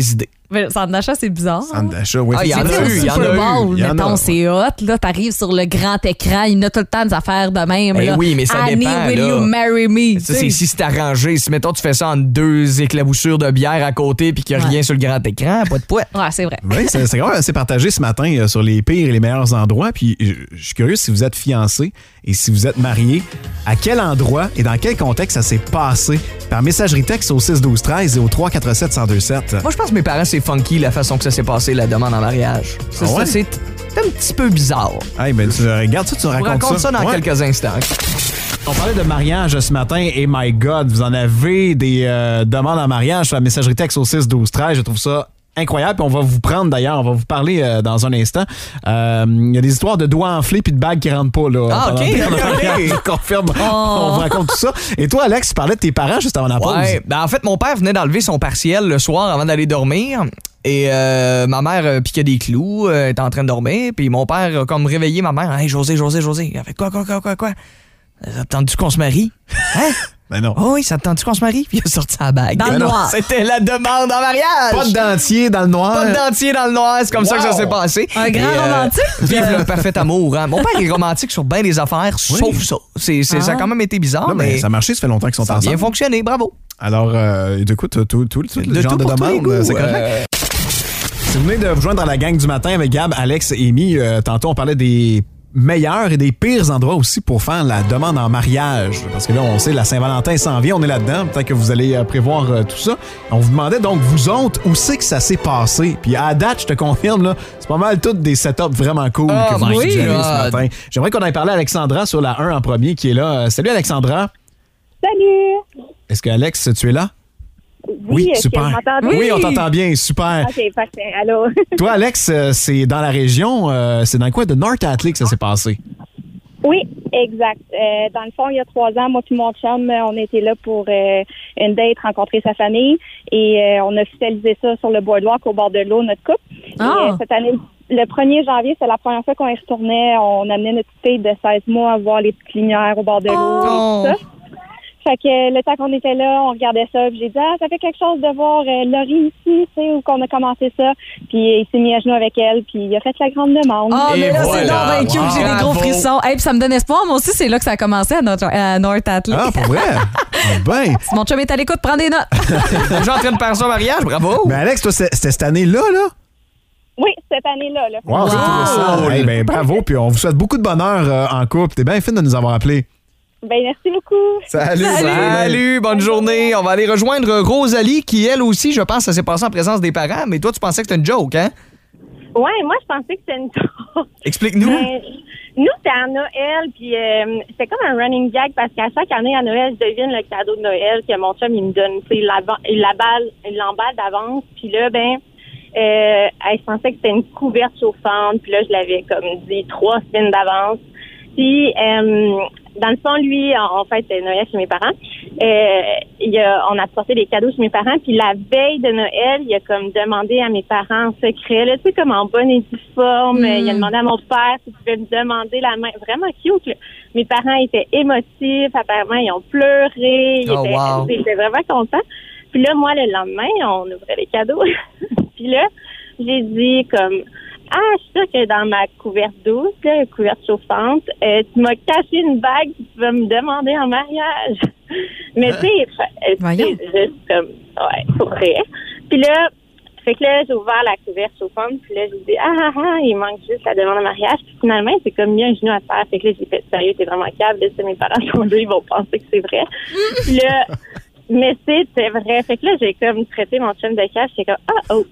Centre d'achat, c'est bizarre. Centre d'achat, oui. Il y en a eu. Super Bowl, mettons, c'est hot. Là, t'arrives sur le grand écran, il y en a tout le temps des affaires de même. Là. Oui, mais ça Annie, dépend. will you marry me? Ça, c'est si c'est arrangé. Si, mettons, tu fais ça en 2 éclaboussures de bière à côté puis qu'il n'y a rien sur le grand écran, pas de poids. Ouais, c'est vrai. Oui, c'est quand même assez partagé ce matin sur les pires et les meilleurs endroits. Puis je suis curieux si vous êtes fiancé et si vous êtes marié, à quel endroit et dans quel contexte ça s'est passé? Par messagerie texte au 6-12-13 et au 347-1027. Moi, je pense que mes parents, c'est funky la façon que ça s'est passé, la demande en mariage. Ça, c'est un petit peu bizarre. Hey, ben, regarde ça, tu nous racontes ça dans quelques instants. On parlait de mariage ce matin et my God, vous en avez des demandes en mariage sur la messagerie texte au 6-12-13. Je trouve ça incroyable. Puis on va vous prendre d'ailleurs, on va vous parler dans un instant. Il y a des histoires de doigts enflés puis de bagues qui rentrent pas. Là, OK. Je confirme. On vous raconte tout ça. Et toi, Alex, tu parlais de tes parents juste avant la pause. Ouais, ben en fait, mon père venait d'enlever son partiel le soir avant d'aller dormir. Et ma mère piquait des clous, était en train de dormir. Puis mon père a comme réveillé ma mère. Hey, José. Elle fait quoi? Ça te tente-tu qu'on se marie? Hein? Ben non. Oh oui, ça te tente-tu qu'on se marie? Puis il a sorti sa bague. Dans le noir. C'était la demande en mariage. Pas de dentier dans le noir. Pas de dentier dans le noir. C'est comme ça que ça s'est passé. Un grand romantique. Vive le parfait amour. Hein? Mon père est romantique sur bien des affaires, sauf ça. Ça a quand même été bizarre. Non, mais ça a marché, ça fait longtemps qu'ils sont ensemble. Ça a bien fonctionné, bravo. Alors, écoute, tout le genre de demande, c'est correct. Si vous venez de vous joindre à la gang du matin avec Gab, Alex et Amy, tantôt on parlait des meilleurs et des pires endroits aussi pour faire la demande en mariage. Parce que là, on sait, la Saint-Valentin s'en vient, on est là-dedans. Peut-être que vous allez prévoir tout ça. On vous demandait donc, vous autres, où c'est que ça s'est passé? Puis à date, je te confirme, là, c'est pas mal toutes des setups vraiment cool que vous avez ce matin. J'aimerais qu'on aille parler à Alexandra sur la 1 en premier qui est là. Salut Alexandra. Salut. Est-ce que Alex, tu es là? Oui, super. Oui, on t'entend bien, super. OK, parfait. Allô? Toi, Alex, c'est dans la région, c'est dans le coin de North Atlee que ça s'est passé. Oui, exact. Dans le fond, il y a 3 ans, moi et mon chum, on était là pour une date, rencontrer sa famille, et on a officialisé ça sur le boardwalk au bord de l'eau, notre couple. Et, cette année, le 1er janvier, c'est la première fois qu'on y retournait. On amenait notre petite fille de 16 mois à voir les petites lumières au bord de l'eau et tout ça. Fait que le temps qu'on était là, on regardait ça, puis j'ai dit ça fait quelque chose de voir Laurie ici, tu sais, où qu'on a commencé ça. Puis il s'est mis à genoux avec elle, puis il a fait la grande demande. Mais là, c'est donc cute, j'ai des gros frissons. Hey, puis ça me donne espoir, moi aussi, c'est là que ça a commencé à North Atlee. Ah, pour vrai? Ben. Si mon chum est à l'écoute, prends des notes. Déjà en train de faire son mariage, bravo. Mais Alex, toi, c'était cette année-là, là? Oui, cette année-là. Wow, c'est tout ça. Hey, ben, bravo, puis on vous souhaite beaucoup de bonheur en couple. T'es bien fine de nous avoir appelés. Ben, merci beaucoup. Salut, bonne journée. On va aller rejoindre Rosalie, qui, elle aussi, je pense, ça s'est passé en présence des parents. Mais toi, tu pensais que c'était une joke, hein? Ouais, moi, je pensais que c'était une joke. Explique-nous. Nous, c'était à Noël, puis c'était comme un running gag, parce qu'à chaque année à Noël, je devine le cadeau de Noël que mon chum, il me donne. Il l'emballe d'avance. Puis là, je pensais que c'était une couverte chauffante. Puis là, je l'avais, comme dit, 3 semaines d'avance. Puis, dans le fond, lui, en fait, c'est Noël chez mes parents. On a porté des cadeaux chez mes parents. Puis la veille de Noël, il a comme demandé à mes parents en secret, là, tu sais, comme en bonne et due forme. Il a demandé à mon père s'il pouvait me demander la main. Vraiment cute, là. Mes parents étaient émotifs. Apparemment, ils ont pleuré. Ils étaient vraiment contents. Puis là, moi, le lendemain, on ouvrait les cadeaux. Puis là, j'ai dit comme... je suis sûre que dans ma couverte douce, là, couverte chauffante, tu m'as caché une bague que tu vas me demander en mariage. Mais tu sais, juste comme, ouais, pour vrai. Puis là, fait que là, j'ai ouvert la couverte chauffante, puis là, j'ai dit, il manque juste la demande en mariage. Puis finalement, c'est comme mis un genou à terre. Fait que là, j'ai fait, sérieux, t'es vraiment câble, là, si mes parents sont là, ils vont penser que c'est vrai. Puis là, mais c'est vrai. Fait que là, j'ai comme traité mon chum de cash. J'étais comme,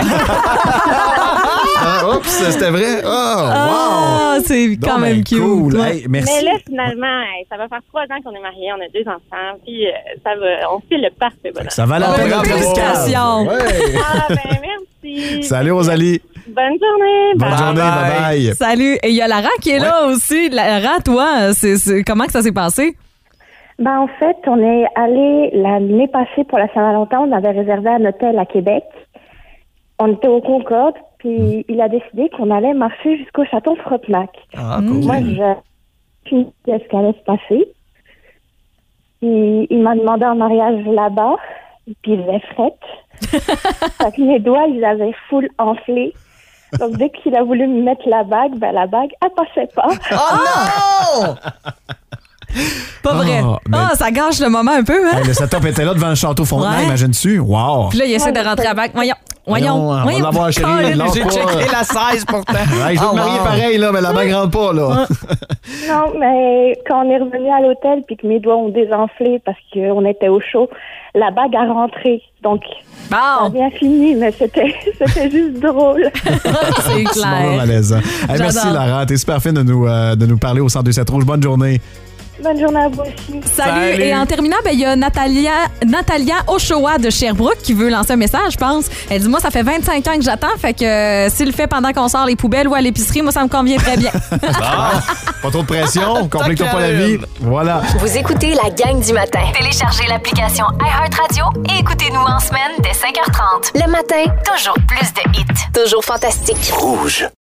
oups, c'était vrai. Wow. C'est quand même cute. Cool. Hey, merci. Mais là, finalement, ça va faire 3 ans qu'on est mariés. On a 2 enfants. Puis on fait le parfait bonheur. Ça va la peine. Félicitations. Merci. Salut, Rosalie. Bonne journée. Bonne journée. Bye-bye. Salut. Et il y a Lara qui est là aussi. Lara, toi, comment que ça s'est passé? En fait, on est allé l'année passée pour la Saint-Valentin. On avait réservé un hôtel à Québec. On était au Concorde, puis il a décidé qu'on allait marcher jusqu'au château Frontenac. Cool. Moi, je sais ce qu'allait se passer. Puis, il m'a demandé en mariage là-bas. puis il faisait frette. Fait que mes doigts, ils avaient full enflé. Donc, dès qu'il a voulu me mettre la bague, la bague, elle passait pas. Oh non! Pas vrai. Ça gâche le moment un peu, hein? Hey, le setup était là devant le château Fontenay, imagine-tu? Wow! Puis là, il essaie de rentrer à la bague. Voyons. On va l'avoir, chérie. J'ai checké la 16 pourtant. Je vais me marier pareil, là, mais la bague rentre pas, là. Non, mais quand on est revenu à l'hôtel puis que mes doigts ont désenflé parce qu'on était au chaud, la bague a rentré. Donc, ça a bien fini, mais c'était juste drôle. C'est clair. C'est vraiment malaisant. Hey, merci, Lara. T'es super fine de nous parler au 102.7 Rouge. Bonne journée. Bonne journée à vous aussi. Salut. Et en terminant, il y a Natalia Ochoa de Sherbrooke qui veut lancer un message, je pense. Elle dit, moi, ça fait 25 ans que j'attends, fait que s'il le fait pendant qu'on sort les poubelles ou à l'épicerie, moi, ça me convient très bien. Pas trop de pression, complique-toi pas la vie. Voilà. Vous écoutez la gang du matin. Téléchargez l'application iHeartRadio et écoutez-nous en semaine dès 5h30. Le matin, toujours plus de hits. Toujours fantastique. Rouge.